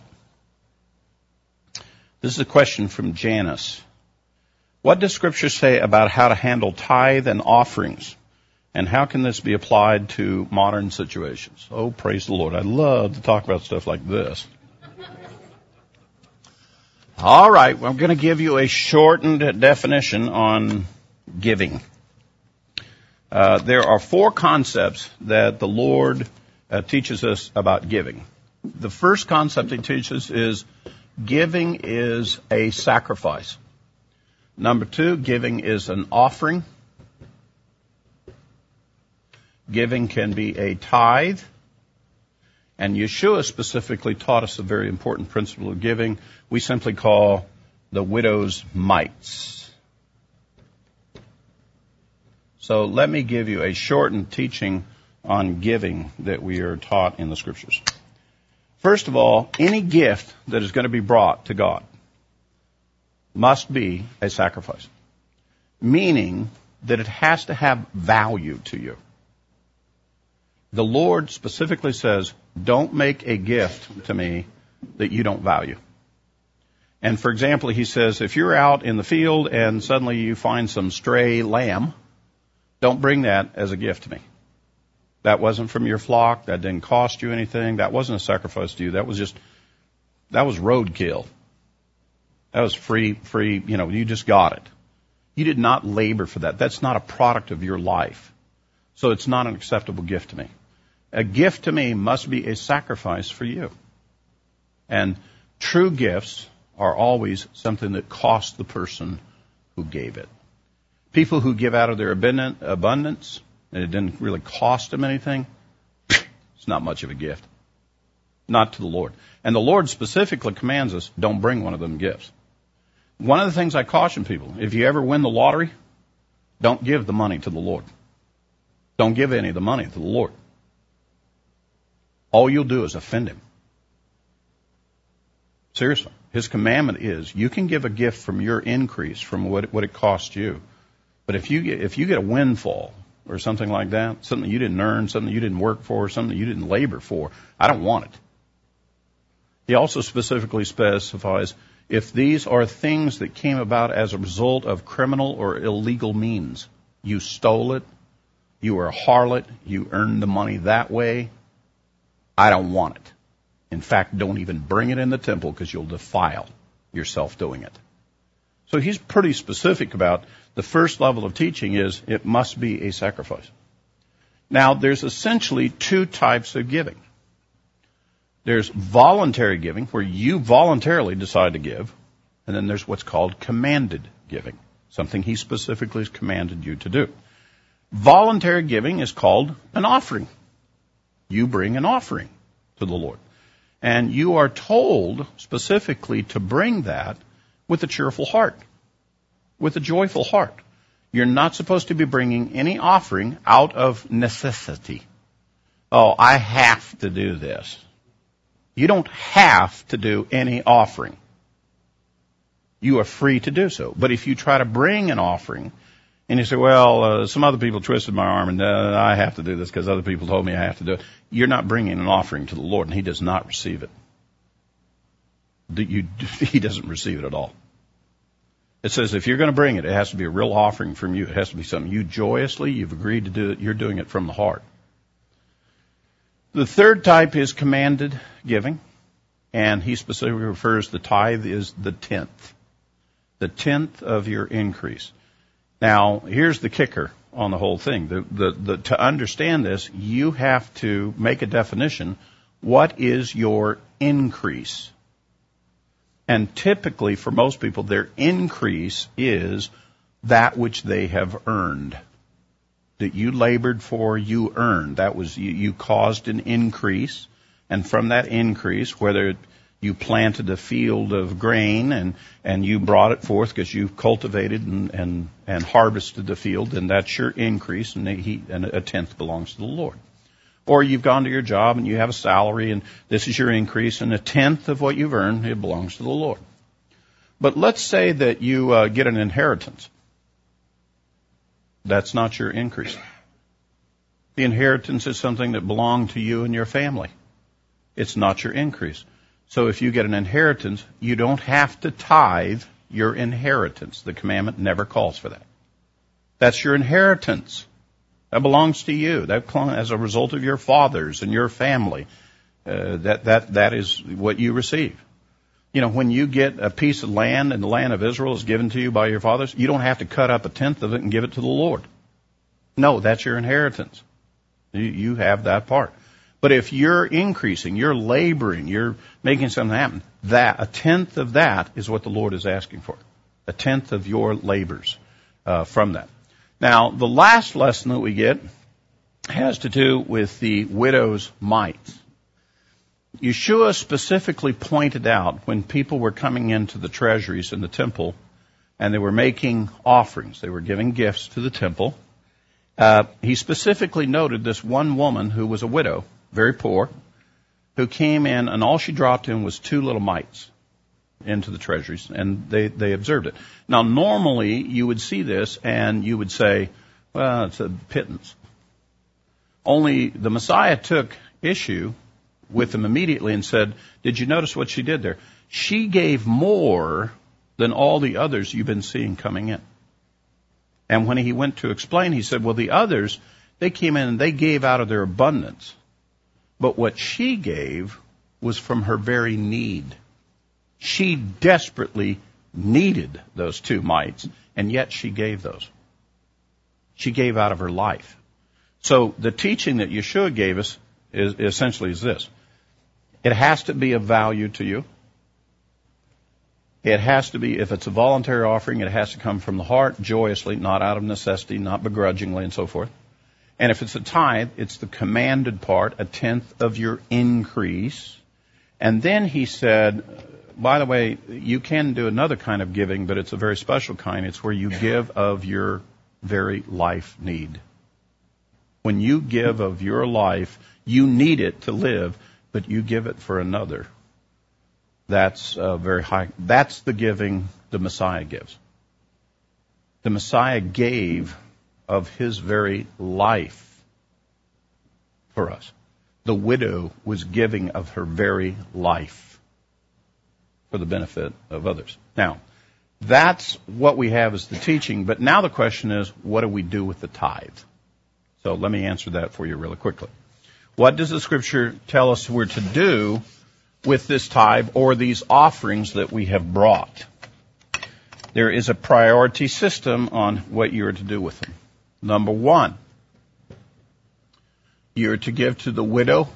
This is a question from Janice. What does Scripture say about how to handle tithe and offerings? And how can this be applied to modern situations? Oh, praise the Lord. I love to talk about stuff like this. All right, well, I'm going to give you a shortened definition on giving. Uh, there are four concepts that the Lord uh, teaches us about giving. The first concept he teaches is giving is a sacrifice. Number two, giving is an offering. Giving can be a tithe. And Yeshua specifically taught us a very important principle of giving. We simply call the widow's mites. So let me give you a shortened teaching on giving that we are taught in the Scriptures. First of all, any gift that is going to be brought to God must be a sacrifice, meaning that it has to have value to you. The Lord specifically says, don't make a gift to me that you don't value. And for example, he says, if you're out in the field and suddenly you find some stray lamb, don't bring that as a gift to me. That wasn't from your flock. That didn't cost you anything. That wasn't a sacrifice to you. That was just, that was roadkill. That was free, free, you know, you just got it. You did not labor for that. That's not a product of your life. So it's not an acceptable gift to me. A gift to me must be a sacrifice for you. And true gifts are always something that costs the person who gave it. People who give out of their abundance, and it didn't really cost them anything, it's not much of a gift. Not to the Lord. And the Lord specifically commands us, don't bring one of them gifts. One of the things I caution people, if you ever win the lottery, don't give the money to the Lord. Don't give any of the money to the Lord. All you'll do is offend Him. Seriously. His commandment is, you can give a gift from your increase, from what, what it cost you. But if you get, if you get a windfall or something like that, something you didn't earn, something you didn't work for, something you didn't labor for, I don't want it. He also specifically specifies, if these are things that came about as a result of criminal or illegal means, you stole it, you were a harlot, you earned the money that way, I don't want it. In fact, don't even bring it in the temple because you'll defile yourself doing it. So he's pretty specific about the first level of teaching is it must be a sacrifice. Now, there's essentially two types of giving. There's voluntary giving, where you voluntarily decide to give, and then there's what's called commanded giving, something he specifically has commanded you to do. Voluntary giving is called an offering. You bring an offering to the Lord. And you are told specifically to bring that with a cheerful heart, with a joyful heart. You're not supposed to be bringing any offering out of necessity. Oh, I have to do this. You don't have to do any offering. You are free to do so. But if you try to bring an offering, and you say, well, uh, some other people twisted my arm, and uh, I have to do this because other people told me I have to do it. You're not bringing an offering to the Lord, and He does not receive it. You, he doesn't receive it at all. It says if you're going to bring it, it has to be a real offering from you. It has to be something you joyously, you've agreed to do it, you're doing it from the heart. The third type is commanded giving, and he specifically refers the tithe is the tenth. The tenth of your increase. Now, here's the kicker on the whole thing. The, the, the, to understand this, you have to make a definition. What is your increase? And typically, for most people, their increase is that which they have earned. That you labored for, you earned. That was, you, you caused an increase. And from that increase, whether you planted a field of grain and, and you brought it forth because you cultivated and, and, and harvested the field, then that's your increase, and, he, and a tenth belongs to the Lord. Or you've gone to your job and you have a salary, and this is your increase, and a tenth of what you've earned, it belongs to the Lord. But let's say that you uh, get an inheritance. That's not your increase. The inheritance is something that belonged to you and your family. It's not your increase. So if you get an inheritance, you don't have to tithe your inheritance. The commandment never calls for that. That's your inheritance. That belongs to you. That as a result of your fathers and your family. Uh, that that that is what you receive. You know, when you get a piece of land and the land of Israel is given to you by your fathers, you don't have to cut up a tenth of it and give it to the Lord. No, that's your inheritance. You, you have that part. But if you're increasing, you're laboring, you're making something happen, that a tenth of that is what the Lord is asking for. A tenth of your labors uh, from that. Now, the last lesson that we get has to do with the widow's mite. Yeshua specifically pointed out when people were coming into the treasuries in the temple and they were making offerings, they were giving gifts to the temple, uh, he specifically noted this one woman who was a widow, very poor, who came in and all she dropped in was two little mites into the treasuries, and they, they observed it. Now, normally you would see this and you would say, well, it's a pittance. Only the Messiah took issue with them immediately and said, did you notice what she did there? She gave more than all the others you've been seeing coming in. And when he went to explain, he said, well, the others, they came in and they gave out of their abundance. But what she gave was from her very need. She desperately needed those two mites, and yet she gave those. She gave out of her life. So the teaching that Yeshua gave us is essentially is this. It has to be of value to you. It has to be, if it's a voluntary offering, it has to come from the heart, joyously, not out of necessity, not begrudgingly, and so forth. And if it's a tithe, it's the commanded part, a tenth of your increase. And then he said, by the way, you can do another kind of giving, but it's a very special kind. It's where you give of your very life need. When you give of your life, you need it to live, but you give it for another. That's uh, very high. That's the giving the Messiah gives. The Messiah gave of his very life for us. The widow was giving of her very life for the benefit of others. Now, that's what we have as the teaching, but now the question is, what do we do with the tithe? So let me answer that for you really quickly. What does the Scripture tell us we're to do with this tithe or these offerings that we have brought? There is a priority system on what you are to do with them. Number one, you are to give to the widow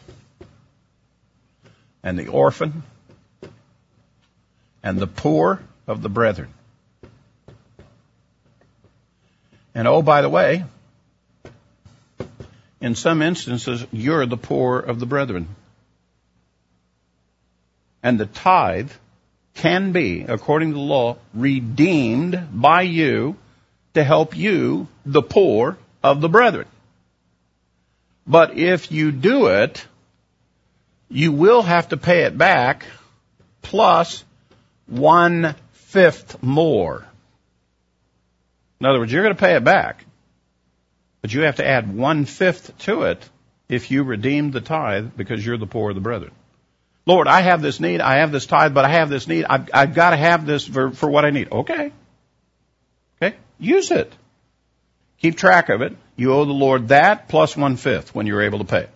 and the orphan and the poor of the brethren. And oh, by the way, in some instances, you're the poor of the brethren. And the tithe can be, according to the law, redeemed by you to help you, the poor of the brethren. But if you do it, you will have to pay it back plus one-fifth more. In other words, you're going to pay it back, but you have to add one-fifth to it if you redeem the tithe because you're the poor of the brethren. Lord, I have this need, I have this tithe, but I have this need. I've, I've got to have this for, for what I need. Okay. Okay. Use it. Keep track of it. You owe the Lord that plus one-fifth when you're able to pay.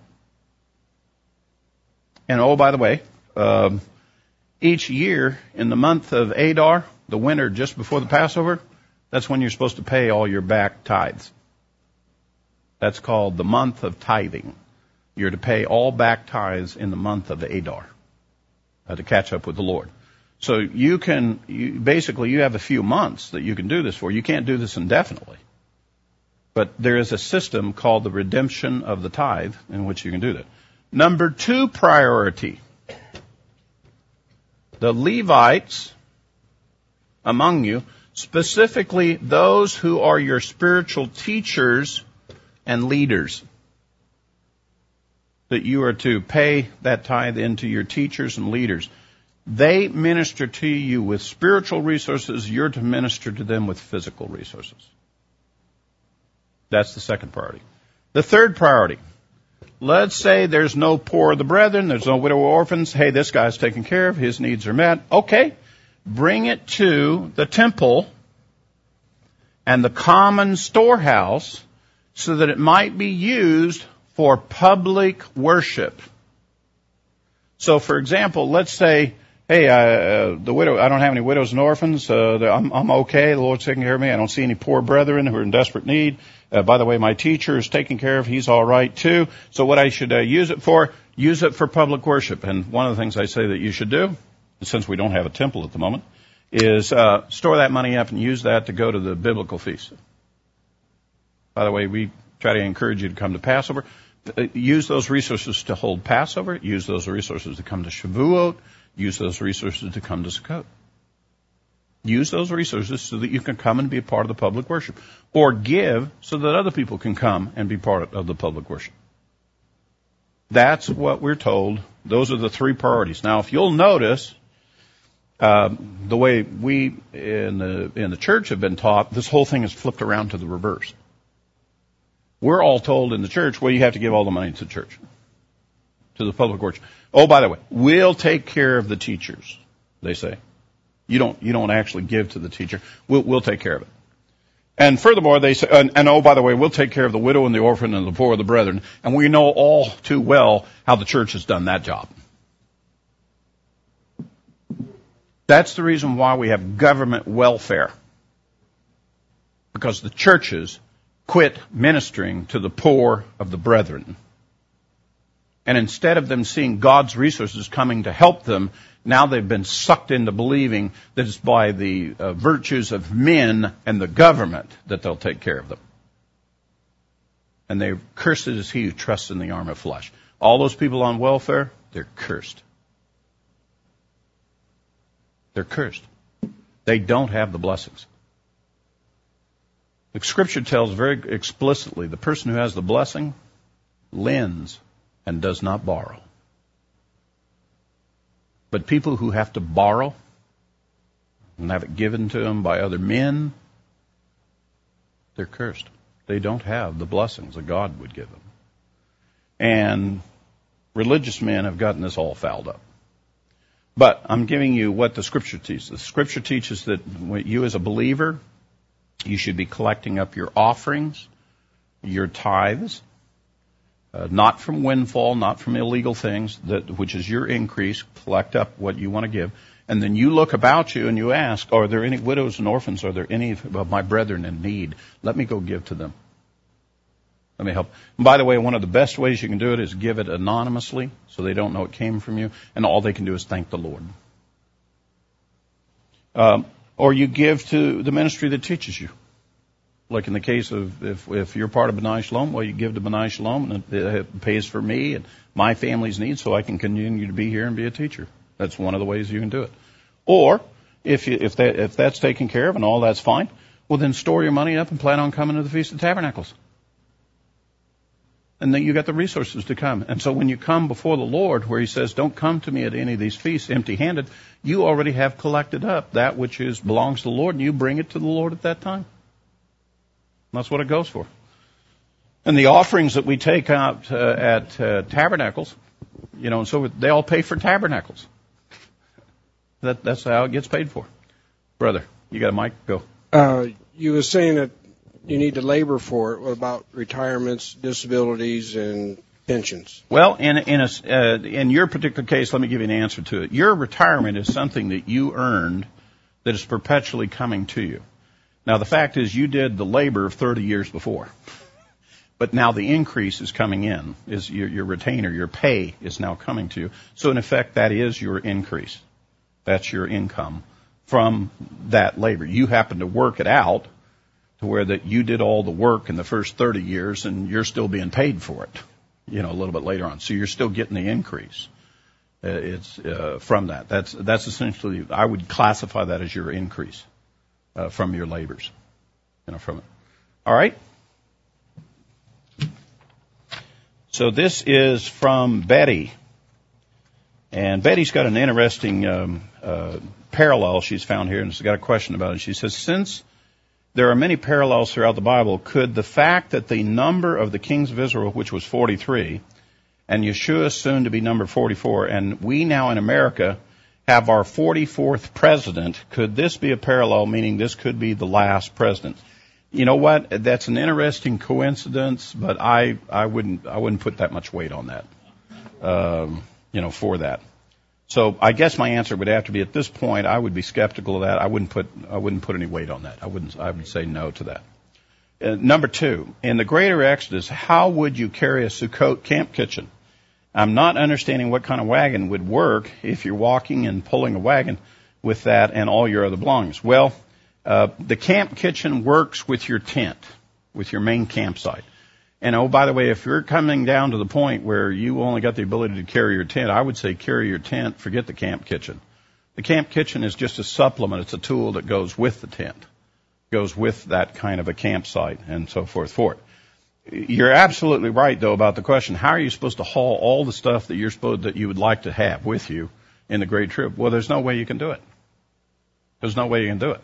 And oh, by the way, um, each year in the month of Adar, the winter just before the Passover, that's when you're supposed to pay all your back tithes. That's called the month of tithing. You're to pay all back tithes in the month of Adar uh, to catch up with the Lord. So you can, you, basically you have a few months that you can do this for. You can't do this indefinitely. But there is a system called the redemption of the tithe in which you can do that. Number two priority. The Levites among you, specifically those who are your spiritual teachers and leaders, that you are to pay that tithe into your teachers and leaders. They minister to you with spiritual resources. You're to minister to them with physical resources. That's the second priority. The third priority. Let's say there's no poor of the brethren, there's no widow or orphans. Hey, this guy's taken care of, his needs are met. Okay, bring it to the temple and the common storehouse so that it might be used for public worship. So, for example, let's say, hey, uh, the widow, I don't have any widows and orphans. Uh, I'm, I'm okay. The Lord's taking care of me. I don't see any poor brethren who are in desperate need. Uh, by the way, my teacher is taken care of. He's all right too. So what I should uh, use it for? Use it for public worship. And one of the things I say that you should do, since we don't have a temple at the moment, is uh, store that money up and use that to go to the biblical feast. By the way, we try to encourage you to come to Passover. Uh, use those resources to hold Passover. Use those resources to come to Shavuot. Use those resources to come to Sukkot. Use those resources so that you can come and be a part of the public worship. Or give so that other people can come and be part of the public worship. That's what we're told. Those are the three priorities. Now, if you'll notice, um, the way we in the, in the church have been taught, this whole thing is flipped around to the reverse. We're all told in the church, well, you have to give all the money to the church, to the public worship. Oh, by the way, we'll take care of the teachers, they say. You don't, you don't actually give to the teacher. We'll, we'll take care of it. And furthermore, they say, and, and oh, by the way, we'll take care of the widow and the orphan and the poor of the brethren. And we know all too well how the church has done that job. That's the reason why we have government welfare. Because the churches quit ministering to the poor of the brethren. And instead of them seeing God's resources coming to help them, now they've been sucked into believing that it's by the uh, virtues of men and the government that they'll take care of them. And they're cursed is he who trusts in the arm of flesh. All those people on welfare, they're cursed. They're cursed. They don't have the blessings. The Scripture tells very explicitly the person who has the blessing lends and does not borrow. But people who have to borrow and have it given to them by other men, they're cursed. They don't have the blessings that God would give them. And religious men have gotten this all fouled up. But I'm giving you what the Scripture teaches. The Scripture teaches that you as a believer, you should be collecting up your offerings, your tithes, Uh, not from windfall, not from illegal things, that which is your increase. Collect up what you want to give. And then you look about you and you ask, are there any widows and orphans? Are there any of my brethren in need? Let me go give to them. Let me help. And by the way, one of the best ways you can do it is give it anonymously so they don't know it came from you. And all they can do is thank the Lord. Um, or you give to the ministry that teaches you. Like in the case of, if, if you're part of B'nai Shalom, well, you give to B'nai Shalom, and it, it pays for me and my family's needs so I can continue to be here and be a teacher. That's one of the ways you can do it. Or, if you, if that, if that's taken care of and all that's fine, well, then store your money up and plan on coming to the Feast of Tabernacles. And then you got the resources to come. And so when you come before the Lord, where he says, don't come to me at any of these feasts empty-handed, you already have collected up that which is belongs to the Lord, and you bring it to the Lord at that time. That's what it goes for. And the offerings that we take out uh, at uh, tabernacles, you know, and so they all pay for tabernacles. That, that's how it gets paid for. Brother, you got a mic? Go. Uh, you were saying that you need to labor for it. What about retirements, disabilities, and pensions? Well, in in a, uh, in your particular case, let me give you an answer to it. Your retirement is something that you earned that is perpetually coming to you. Now, the fact is you did the labor of thirty years before. But now the increase is coming in, is your, your retainer, your pay is now coming to you. So in effect, that is your increase. That's your income from that labor. You happen to work it out to where that you did all the work in the first thirty years and you're still being paid for it, you know, a little bit later on. So you're still getting the increase. Uh, it's uh, from that. That's that's essentially, I would classify that as your increase uh, from your labors, you know, from it. All right. So this is from Betty. And Betty's got an interesting um, uh, parallel she's found here, and she's got a question about it. She says, since there are many parallels throughout the Bible, could the fact that the number of the kings of Israel, which was forty-three, and Yeshua soon to be number forty-four, and we now in America have our forty-fourth president, could this be a parallel, meaning this could be the last president? You know what? That's an interesting coincidence, but I, I wouldn't I wouldn't put that much weight on that, um, you know, for that. So I guess my answer would have to be, at this point, I would be skeptical of that. I wouldn't put I wouldn't put any weight on that. I wouldn't. I would say no to that. Uh, number two, in the greater Exodus, how would you carry a Sukkot camp kitchen? I'm not understanding what kind of wagon would work if you're walking and pulling a wagon with that and all your other belongings. Well, uh, the camp kitchen works with your tent, with your main campsite. And oh, by the way, if you're coming down to the point where you only got the ability to carry your tent, I would say carry your tent, forget the camp kitchen. The camp kitchen is just a supplement. It's a tool that goes with the tent, goes with that kind of a campsite and so forth for it. You're absolutely right, though, about the question, how are you supposed to haul all the stuff that you're supposed, that you would like to have with you in the great trip? Well, there's no way you can do it. There's no way you can do it.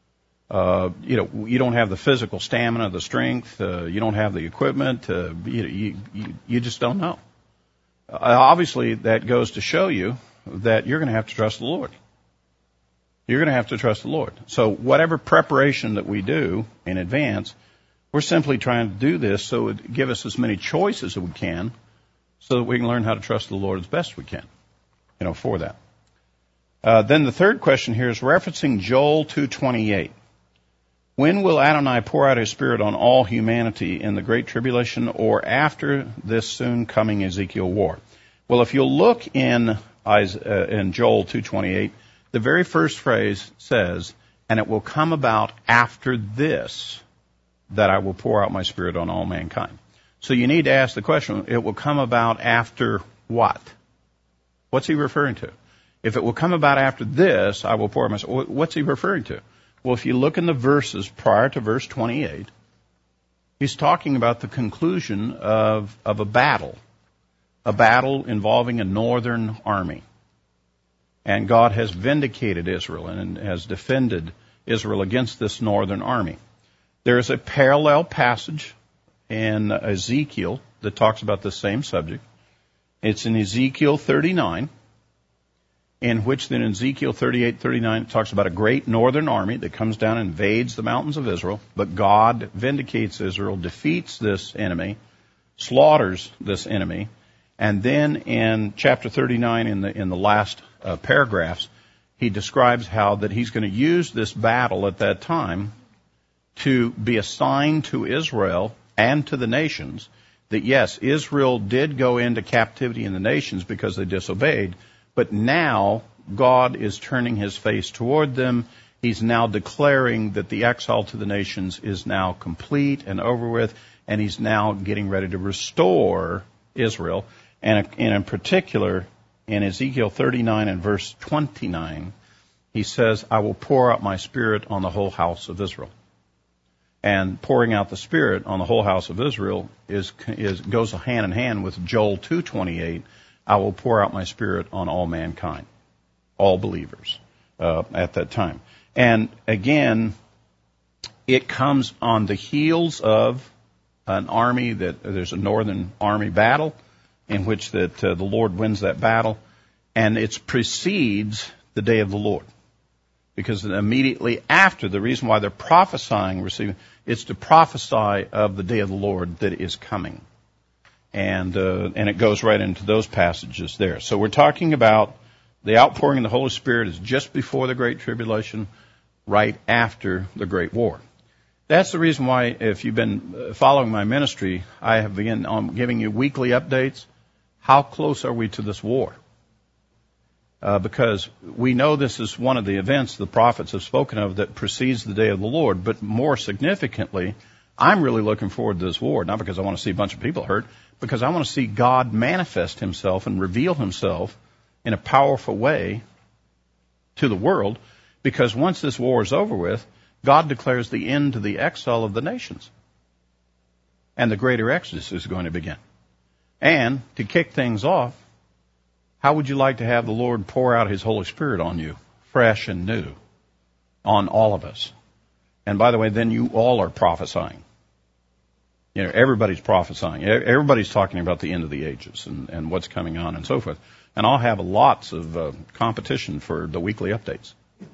Uh, you know, you don't have the physical stamina, the strength, uh, you don't have the equipment, uh, you, you, you just don't know. Uh, obviously, that goes to show you that you're going to have to trust the Lord. You're going to have to trust the Lord. So whatever preparation that we do in advance, we're simply trying to do this so it would give us as many choices as we can so that we can learn how to trust the Lord as best we can, you know, for that. Uh, then the third question here is referencing Joel two twenty-eight. When will Adonai pour out his Spirit on all humanity, in the Great Tribulation or after this soon coming Ezekiel war? Well, if you'll look in, uh, in Joel two twenty-eight, the very first phrase says, and it will come about after this that I will pour out my Spirit on all mankind. So you need to ask the question, it will come about after what? What's he referring to? If it will come about after this, I will pour out my Spirit. What's he referring to? Well, if you look in the verses prior to verse twenty-eight, he's talking about the conclusion of, of a battle, a battle involving a northern army. And God has vindicated Israel and has defended Israel against this northern army. There is a parallel passage in Ezekiel that talks about the same subject. It's in Ezekiel thirty-nine. In which then in Ezekiel thirty-eight, thirty-nine, it talks about a great northern army that comes down and invades the mountains of Israel, but God vindicates Israel, defeats this enemy, slaughters this enemy, and then in chapter thirty-nine, in the in the last uh, paragraphs, he describes how that he's going to use this battle at that time to be a sign to Israel and to the nations that yes, Israel did go into captivity in the nations because they disobeyed, but now God is turning his face toward them. He's now declaring that the exile to the nations is now complete and over with, and he's now getting ready to restore Israel. And in particular, in Ezekiel thirty-nine and verse twenty-nine, he says, I will pour out my Spirit on the whole house of Israel. And pouring out the Spirit on the whole house of Israel is, is goes hand in hand with Joel two twenty-eight, I will pour out my Spirit on all mankind, all believers, uh, at that time. And again, it comes on the heels of an army that, there's a northern army battle in which that uh, the Lord wins that battle, and it precedes the day of the Lord. Because immediately after, the reason why they're prophesying, receiving, it's to prophesy of the day of the Lord that is coming. And uh, and it goes right into those passages there. So we're talking about the outpouring of the Holy Spirit is just before the Great Tribulation, right after the Great War. That's the reason why, if you've been following my ministry, I have begun um, giving you weekly updates. How close are we to this war? Uh, because we know this is one of the events the prophets have spoken of that precedes the day of the Lord. But more significantly, I'm really looking forward to this war, not because I want to see a bunch of people hurt, because I want to see God manifest himself and reveal himself in a powerful way to the world. Because once this war is over with, God declares the end to the exile of the nations. And the greater exodus is going to begin. And to kick things off, how would you like to have the Lord pour out his Holy Spirit on you, fresh and new, on all of us? And by the way, then you all are prophesying. You know, everybody's prophesying. Everybody's talking about the end of the ages and, and what's coming on and so forth. And I'll have lots of uh, competition for the weekly updates.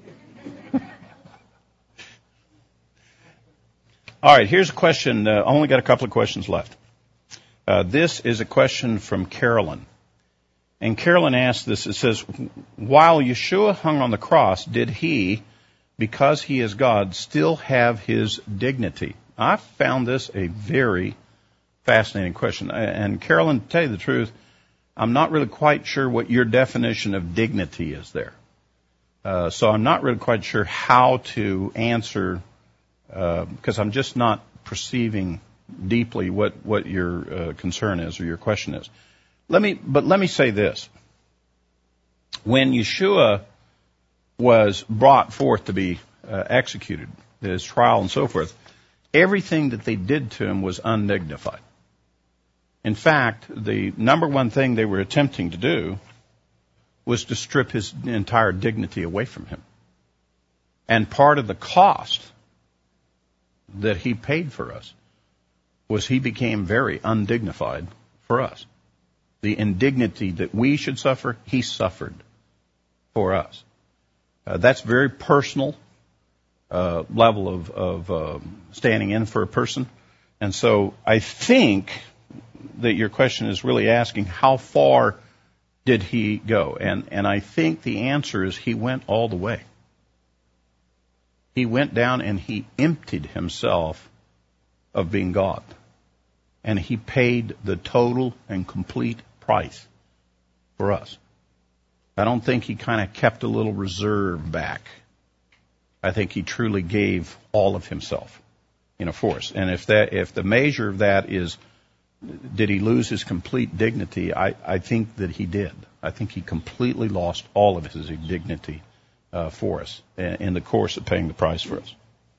All right, here's a question. I uh, only got a couple of questions left. Uh, this is a question from Carolyn. And Carolyn asked this. It says, while Yeshua hung on the cross, did he, because he is God, still have his dignity? I found this a very fascinating question. And Carolyn, to tell you the truth, I'm not really quite sure what your definition of dignity is there. Uh, so I'm not really quite sure how to answer, uh, because I'm just not perceiving deeply what, what your uh, concern is or your question is. Let me, but let me say this. When Yeshua was brought forth to be uh, executed, his trial and so forth, everything that they did to him was undignified. In fact, the number one thing they were attempting to do was to strip his entire dignity away from him. And part of the cost that he paid for us was he became very undignified for us. The indignity that we should suffer, he suffered for us. Uh, that's very personal uh, level of, of uh, standing in for a person. And so I think that your question is really asking how far did he go? And, and I think the answer is he went all the way. He went down and he emptied himself of being God. And he paid the total and complete price for us. I don't think he kind of kept a little reserve back. I think he truly gave all of himself, you know, for us. And if that, if the measure of that is, did he lose his complete dignity? I, I think that he did. I think he completely lost all of his dignity uh, for us in the course of paying the price for us.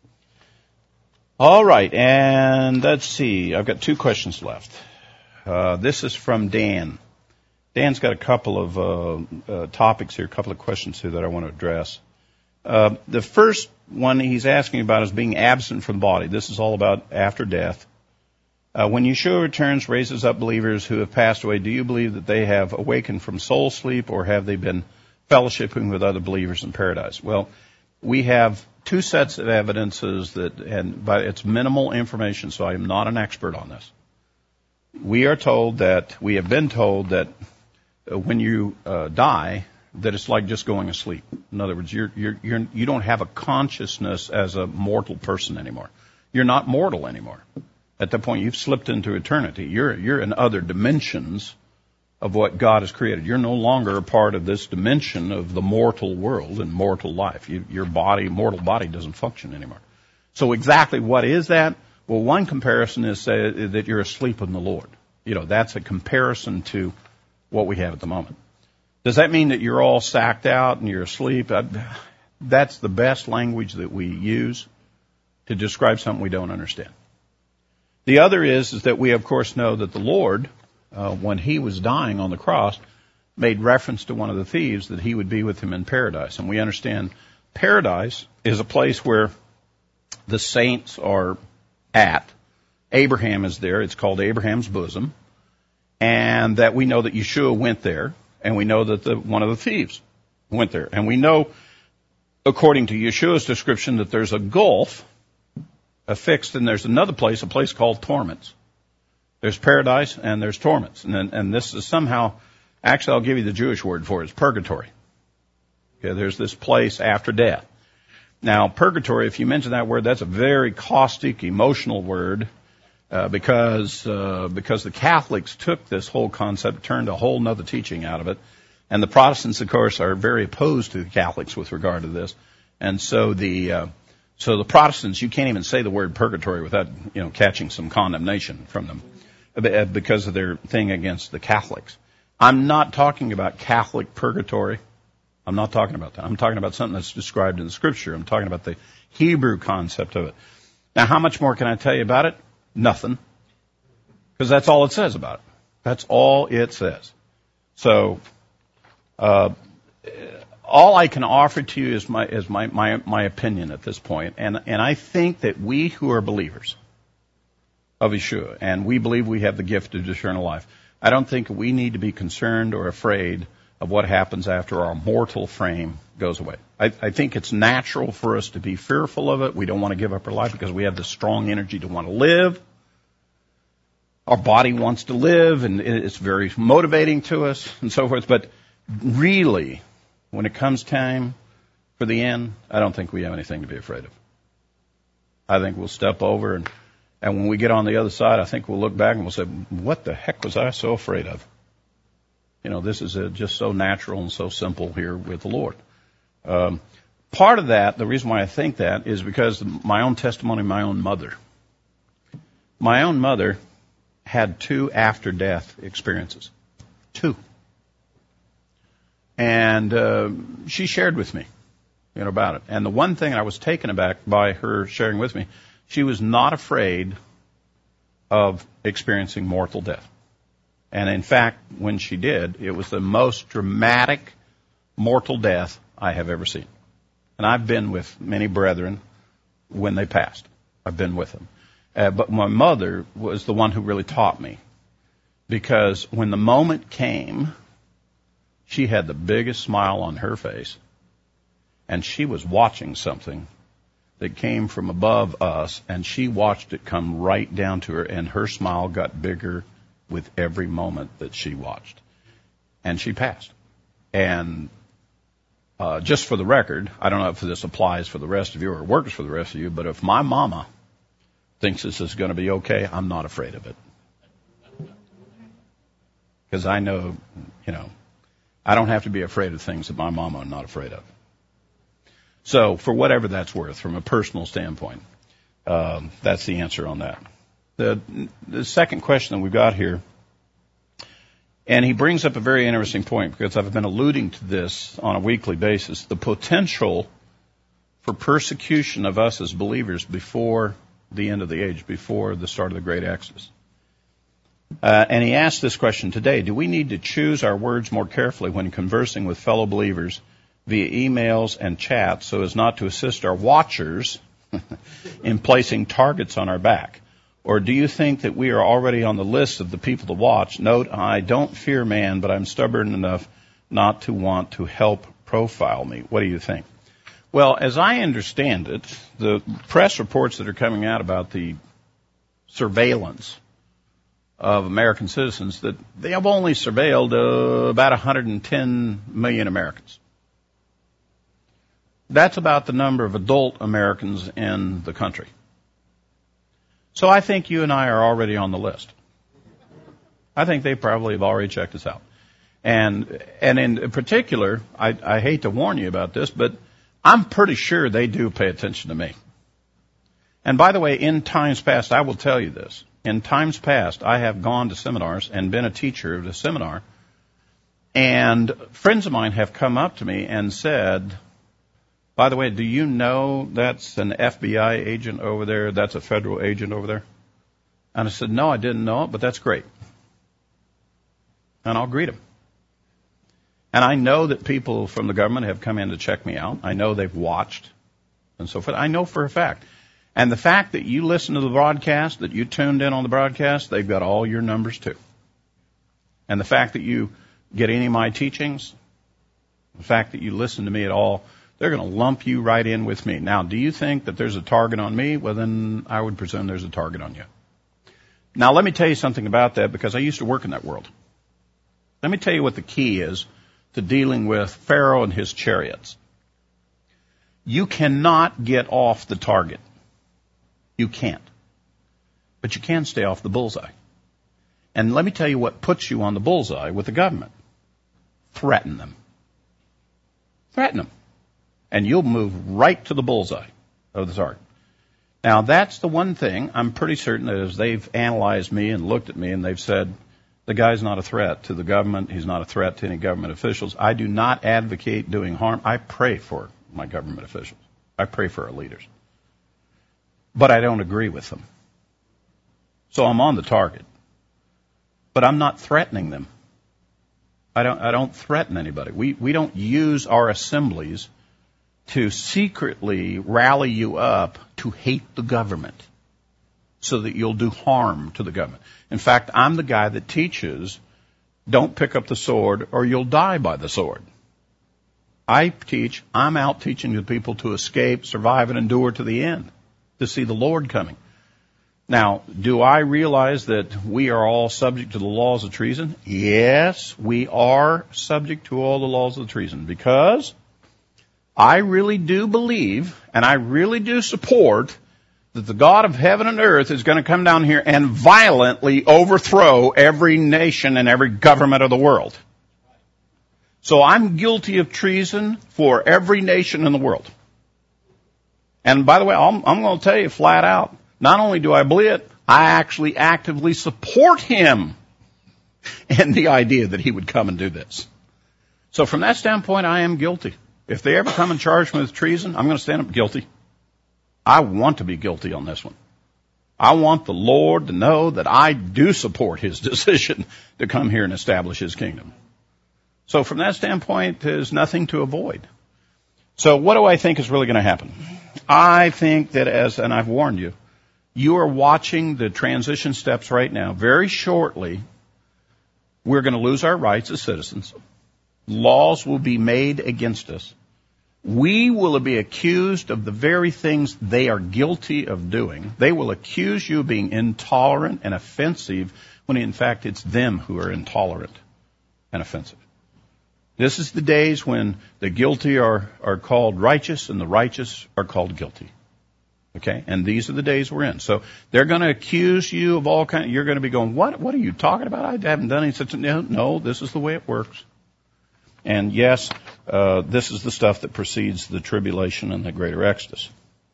All right, and let's see. I've got two questions left. Uh, this is from Dan. Dan's got a couple of uh, uh, topics here, a couple of questions here that I want to address. Uh, the first one he's asking about is being absent from the body. This is all about after death. Uh, when Yeshua returns, raises up believers who have passed away, do you believe that they have awakened from soul sleep, or have they been fellowshipping with other believers in paradise? Well, we have two sets of evidences that, and but it's minimal information, so I am not an expert on this. We are told that, we have been told that uh, when you uh, die, that it's like just going asleep. In other words, you're, you're, you're, you don't have a consciousness as a mortal person anymore. You're not mortal anymore. At that point, you've slipped into eternity. You're, you're in other dimensions of what God has created. You're no longer a part of this dimension of the mortal world and mortal life. You, your body, mortal body, doesn't function anymore. So exactly what is that? Well, one comparison is say that you're asleep in the Lord. You know, that's a comparison to what we have at the moment. Does that mean that you're all sacked out and you're asleep? That's the best language that we use to describe something we don't understand. The other is, is that we, of course, know that the Lord, uh, when he was dying on the cross, made reference to one of the thieves that he would be with him in paradise. And we understand paradise is a place where the saints are at. Abraham is there. It's called Abraham's bosom. And that we know that Yeshua went there. And we know that the, one of the thieves went there. And we know, according to Yeshua's description, that there's a gulf affixed, and there's another place, a place called torments. There's paradise and there's torments. And, and this is somehow, actually I'll give you the Jewish word for it, it's purgatory. Okay, there's this place after death. Now, purgatory, if you mention that word, that's a very caustic, emotional word, uh, because uh, because the Catholics took this whole concept, turned a whole nother teaching out of it, and the Protestants, of course, are very opposed to the Catholics with regard to this, and so the uh, so the Protestants, you can't even say the word purgatory without you know catching some condemnation from them because of their thing against the Catholics. I'm not talking about Catholic purgatory. I'm not talking about that. I'm talking about something that's described in the Scripture. I'm talking about the Hebrew concept of it. Now, how much more can I tell you about it? Nothing. Because that's all it says about it. That's all it says. So, uh, all I can offer to you is my is my, my, my opinion at this point. And, and I think that we who are believers of Yeshua, and we believe we have the gift of eternal life, I don't think we need to be concerned or afraid of what happens after our mortal frame goes away. I, I think it's natural for us to be fearful of it. We don't want to give up our life because we have the strong energy to want to live. Our body wants to live, and it's very motivating to us and so forth. But really, when it comes time for the end, I don't think we have anything to be afraid of. I think we'll step over, and, and when we get on the other side, I think we'll look back and we'll say, what the heck was I so afraid of? You know, this is a, just so natural and so simple here with the Lord. Um, part of that, the reason why I think that, is because my own testimony, my own mother. My own mother had two after-death experiences. Two. And uh, she shared with me, you know, about it. And the one thing I was taken aback by her sharing with me, she was not afraid of experiencing mortal death. And in fact, when she did, it was the most dramatic mortal death I have ever seen. And I've been with many brethren when they passed. I've been with them. Uh, but my mother was the one who really taught me. Because when the moment came, she had the biggest smile on her face. And she was watching something that came from above us, and she watched it come right down to her, and her smile got bigger with every moment that she watched. And she passed. And uh, just for the record, I don't know if this applies for the rest of you or works for the rest of you, but if my mama thinks this is going to be okay, I'm not afraid of it. Because I know, you know, I don't have to be afraid of things that my mama is not afraid of. So for whatever that's worth, from a personal standpoint, um, that's the answer on that. The, the second question that we've got here, and he brings up a very interesting point because I've been alluding to this on a weekly basis, the potential for persecution of us as believers before the end of the age, before the start of the Great Exodus. Uh, and he asked this question today: do we need to choose our words more carefully when conversing with fellow believers via emails and chats so as not to assist our watchers in placing targets on our back? Or do you think that we are already on the list of the people to watch? Note, I don't fear man, but I'm stubborn enough not to want to help profile me. What do you think? Well, as I understand it, the press reports that are coming out about the surveillance of American citizens, that they have only surveilled uh, about one hundred ten million Americans. That's about the number of adult Americans in the country. So I think you and I are already on the list. I think they probably have already checked us out. And and in particular, I, I hate to warn you about this, but I'm pretty sure they do pay attention to me. And by the way, in times past, I will tell you this. In times past, I have gone to seminars and been a teacher of the seminar, and friends of mine have come up to me and said, by the way, do you know that's an F B I agent over there? That's a federal agent over there? And I said, no, I didn't know it, but that's great. And I'll greet him. And I know that people from the government have come in to check me out. I know they've watched and so forth. I know for a fact. And the fact that you listen to the broadcast, that you tuned in on the broadcast, they've got all your numbers too. And the fact that you get any of my teachings, the fact that you listen to me at all, they're going to lump you right in with me. Now, do you think that there's a target on me? Well, then I would presume there's a target on you. Now, let me tell you something about that, because I used to work in that world. Let me tell you what the key is to dealing with Pharaoh and his chariots. You cannot get off the target. You can't. But you can stay off the bullseye. And let me tell you what puts you on the bullseye with the government. Threaten them. Threaten them. And you'll move right to the bullseye of the target. Now, that's the one thing I'm pretty certain that as they've analyzed me and looked at me and they've said, the guy's not a threat to the government. He's not a threat to any government officials. I do not advocate doing harm. I pray for my government officials. I pray for our leaders. But I don't agree with them. So I'm on the target. But I'm not threatening them. I don't, I don't threaten anybody. We, we don't use our assemblies to secretly rally you up to hate the government so that you'll do harm to the government. In fact, I'm the guy that teaches, don't pick up the sword or you'll die by the sword. I teach, I'm out teaching the people to escape, survive, and endure to the end, to see the Lord coming. Now, do I realize that we are all subject to the laws of treason? Yes, we are subject to all the laws of treason, because I really do believe, and I really do support, that the God of heaven and earth is going to come down here and violently overthrow every nation and every government of the world. So I'm guilty of treason for every nation in the world. And by the way, I'm, I'm going to tell you flat out, not only do I believe it, I actually actively support him in the idea that he would come and do this. So from that standpoint, I am guilty. If they ever come and charge me with treason, I'm going to stand up guilty. I want to be guilty on this one. I want the Lord to know that I do support his decision to come here and establish his kingdom. So from that standpoint, there's nothing to avoid. So what do I think is really going to happen? I think that as, and I've warned you, you are watching the transition steps right now. Very shortly, we're going to lose our rights as citizens. Laws will be made against us. We will be accused of the very things they are guilty of doing. They will accuse you of being intolerant and offensive when in fact it's them who are intolerant and offensive. This is the days when the guilty are, are called righteous and the righteous are called guilty. Okay? And these are the days we're in. So they're going to accuse you of all kinds. You're going to be going, what, what are you talking about? I haven't done any such a, no, no, this is the way it works. And yes, uh, this is the stuff that precedes the tribulation and the greater exodus.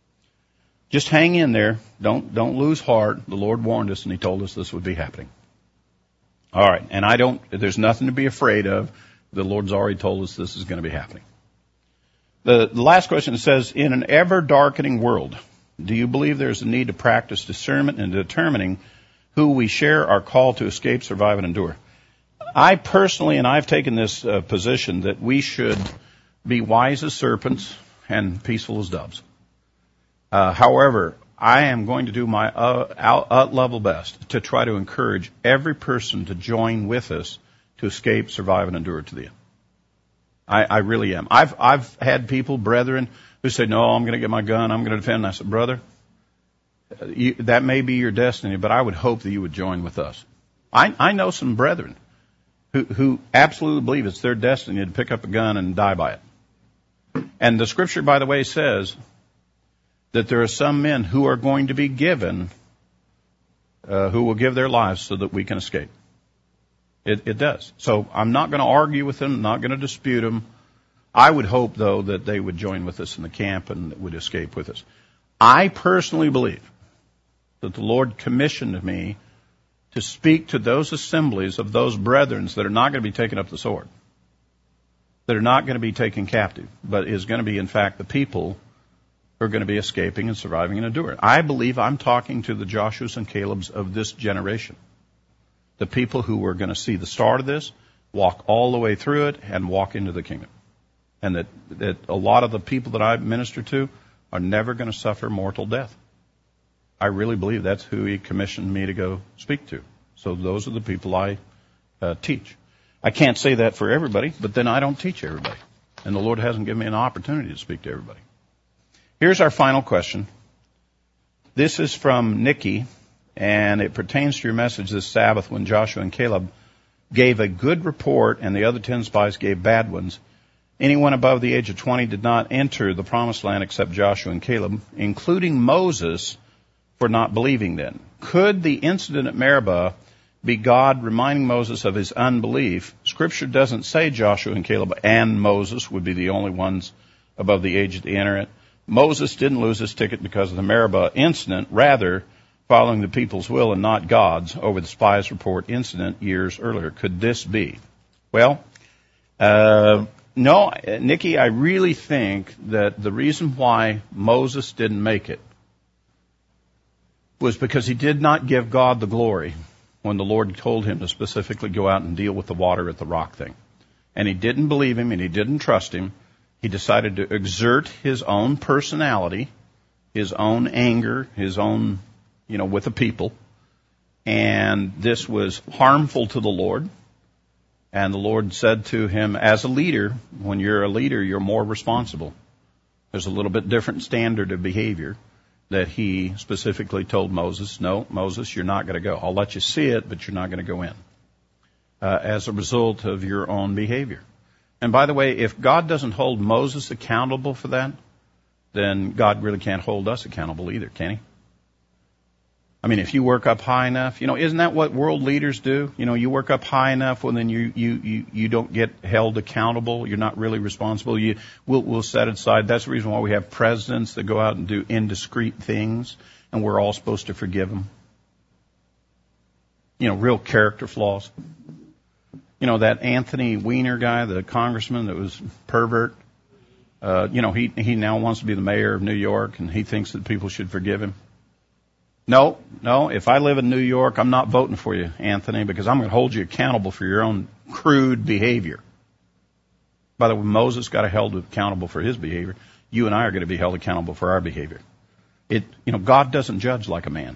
Just hang in there. Don't, don't lose heart. The Lord warned us and he told us this would be happening. All right. And I don't, there's nothing to be afraid of. The Lord's already told us this is going to be happening. The, the last question says, in an ever-darkening world, do you believe there's a need to practice discernment in determining who we share our call to escape, survive, and endure? I personally, and I've taken this uh, position, that we should be wise as serpents and peaceful as doves. Uh, however, I am going to do my uh, out, out level best to try to encourage every person to join with us to escape, survive, and endure to the end. I, I really am. I've I've had people, brethren, who say, no, I'm going to get my gun, I'm going to defend. And I said, brother, you, that may be your destiny, but I would hope that you would join with us. I, I know some brethren who, who absolutely believe it's their destiny to pick up a gun and die by it. And the scripture, by the way, says that there are some men who are going to be given, uh, who will give their lives so that we can escape. It, it does. So I'm not going to argue with them, not going to dispute them. I would hope, though, that they would join with us in the camp and would escape with us. I personally believe that the Lord commissioned me to speak to those assemblies of those brethren that are not going to be taking up the sword, that are not going to be taken captive, but is going to be, in fact, the people who are going to be escaping and surviving and enduring. I believe I'm talking to the Joshuas and Calebs of this generation. The people who are going to see the start of this, walk all the way through it, and walk into the kingdom. And that, that a lot of the people that I minister to are never going to suffer mortal death. I really believe that's who he commissioned me to go speak to. So those are the people I uh, teach. I can't say that for everybody, but then I don't teach everybody. And the Lord hasn't given me an opportunity to speak to everybody. Here's our final question. This is from Nikki. And it pertains to your message this Sabbath when Joshua and Caleb gave a good report and the other ten spies gave bad ones. Anyone above the age of twenty did not enter the promised land except Joshua and Caleb, including Moses, for not believing then. Could the incident at Meribah be God reminding Moses of his unbelief? Scripture doesn't say Joshua and Caleb and Moses would be the only ones above the age to enter it. Moses didn't lose his ticket because of the Meribah incident, rather following the people's will and not God's over the spies report incident years earlier. Could this be? Well, uh, no, Nikki, I really think that the reason why Moses didn't make it was because he did not give God the glory when the Lord told him to specifically go out and deal with the water at the rock thing. And he didn't believe him and he didn't trust him. He decided to exert his own personality, his own anger, his own, you know, with the people. And this was harmful to the Lord. And the Lord said to him, as a leader, when you're a leader, you're more responsible. There's a little bit different standard of behavior that he specifically told Moses, no, Moses, you're not going to go. I'll let you see it, but you're not going to go in uh, as a result of your own behavior. And by the way, if God doesn't hold Moses accountable for that, then God really can't hold us accountable either, can he? I mean, if you work up high enough, you know, isn't that what world leaders do? You know, you work up high enough, well, then you, you, you, you don't get held accountable. You're not really responsible. You, we'll, we'll set it aside. That's the reason why we have presidents that go out and do indiscreet things, and we're all supposed to forgive them. You know, real character flaws. You know, that Anthony Weiner guy, the congressman that was pervert, uh, you know, he, he now wants to be the mayor of New York, and he thinks that people should forgive him. No, no, if I live in New York, I'm not voting for you, Anthony, because I'm going to hold you accountable for your own crude behavior. By the way, Moses got held accountable for his behavior. You and I are going to be held accountable for our behavior. It, you know, God doesn't judge like a man.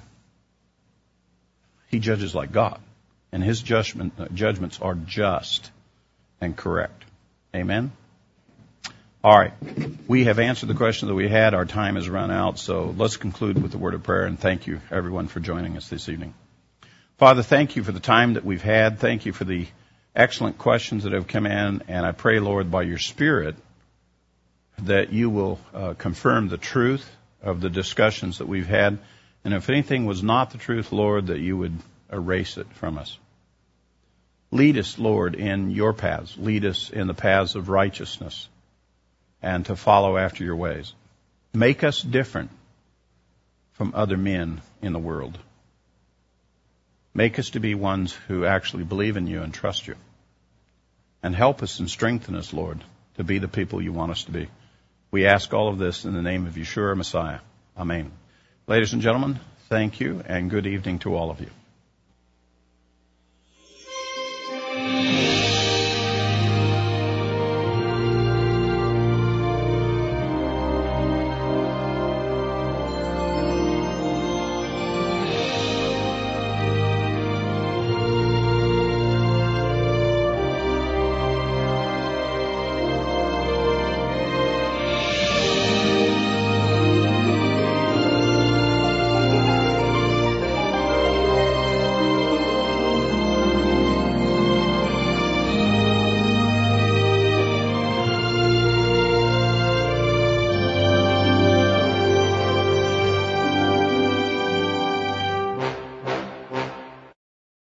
He judges like God. And his judgment, uh, judgments are just and correct. Amen? All right. We have answered the question that we had. Our time has run out, so let's conclude with the word of prayer, and thank you, everyone, for joining us this evening. Father, thank you for the time that we've had. Thank you for the excellent questions that have come in, and I pray, Lord, by your Spirit, that you will uh, confirm the truth of the discussions that we've had, and if anything was not the truth, Lord, that you would erase it from us. Lead us, Lord, in your paths. Lead us in the paths of righteousness and to follow after your ways. Make us different from other men in the world. Make us to be ones who actually believe in you and trust you. And help us and strengthen us, Lord, to be the people you want us to be. We ask all of this in the name of Yeshua Messiah. Amen. Ladies and gentlemen, thank you and good evening to all of you.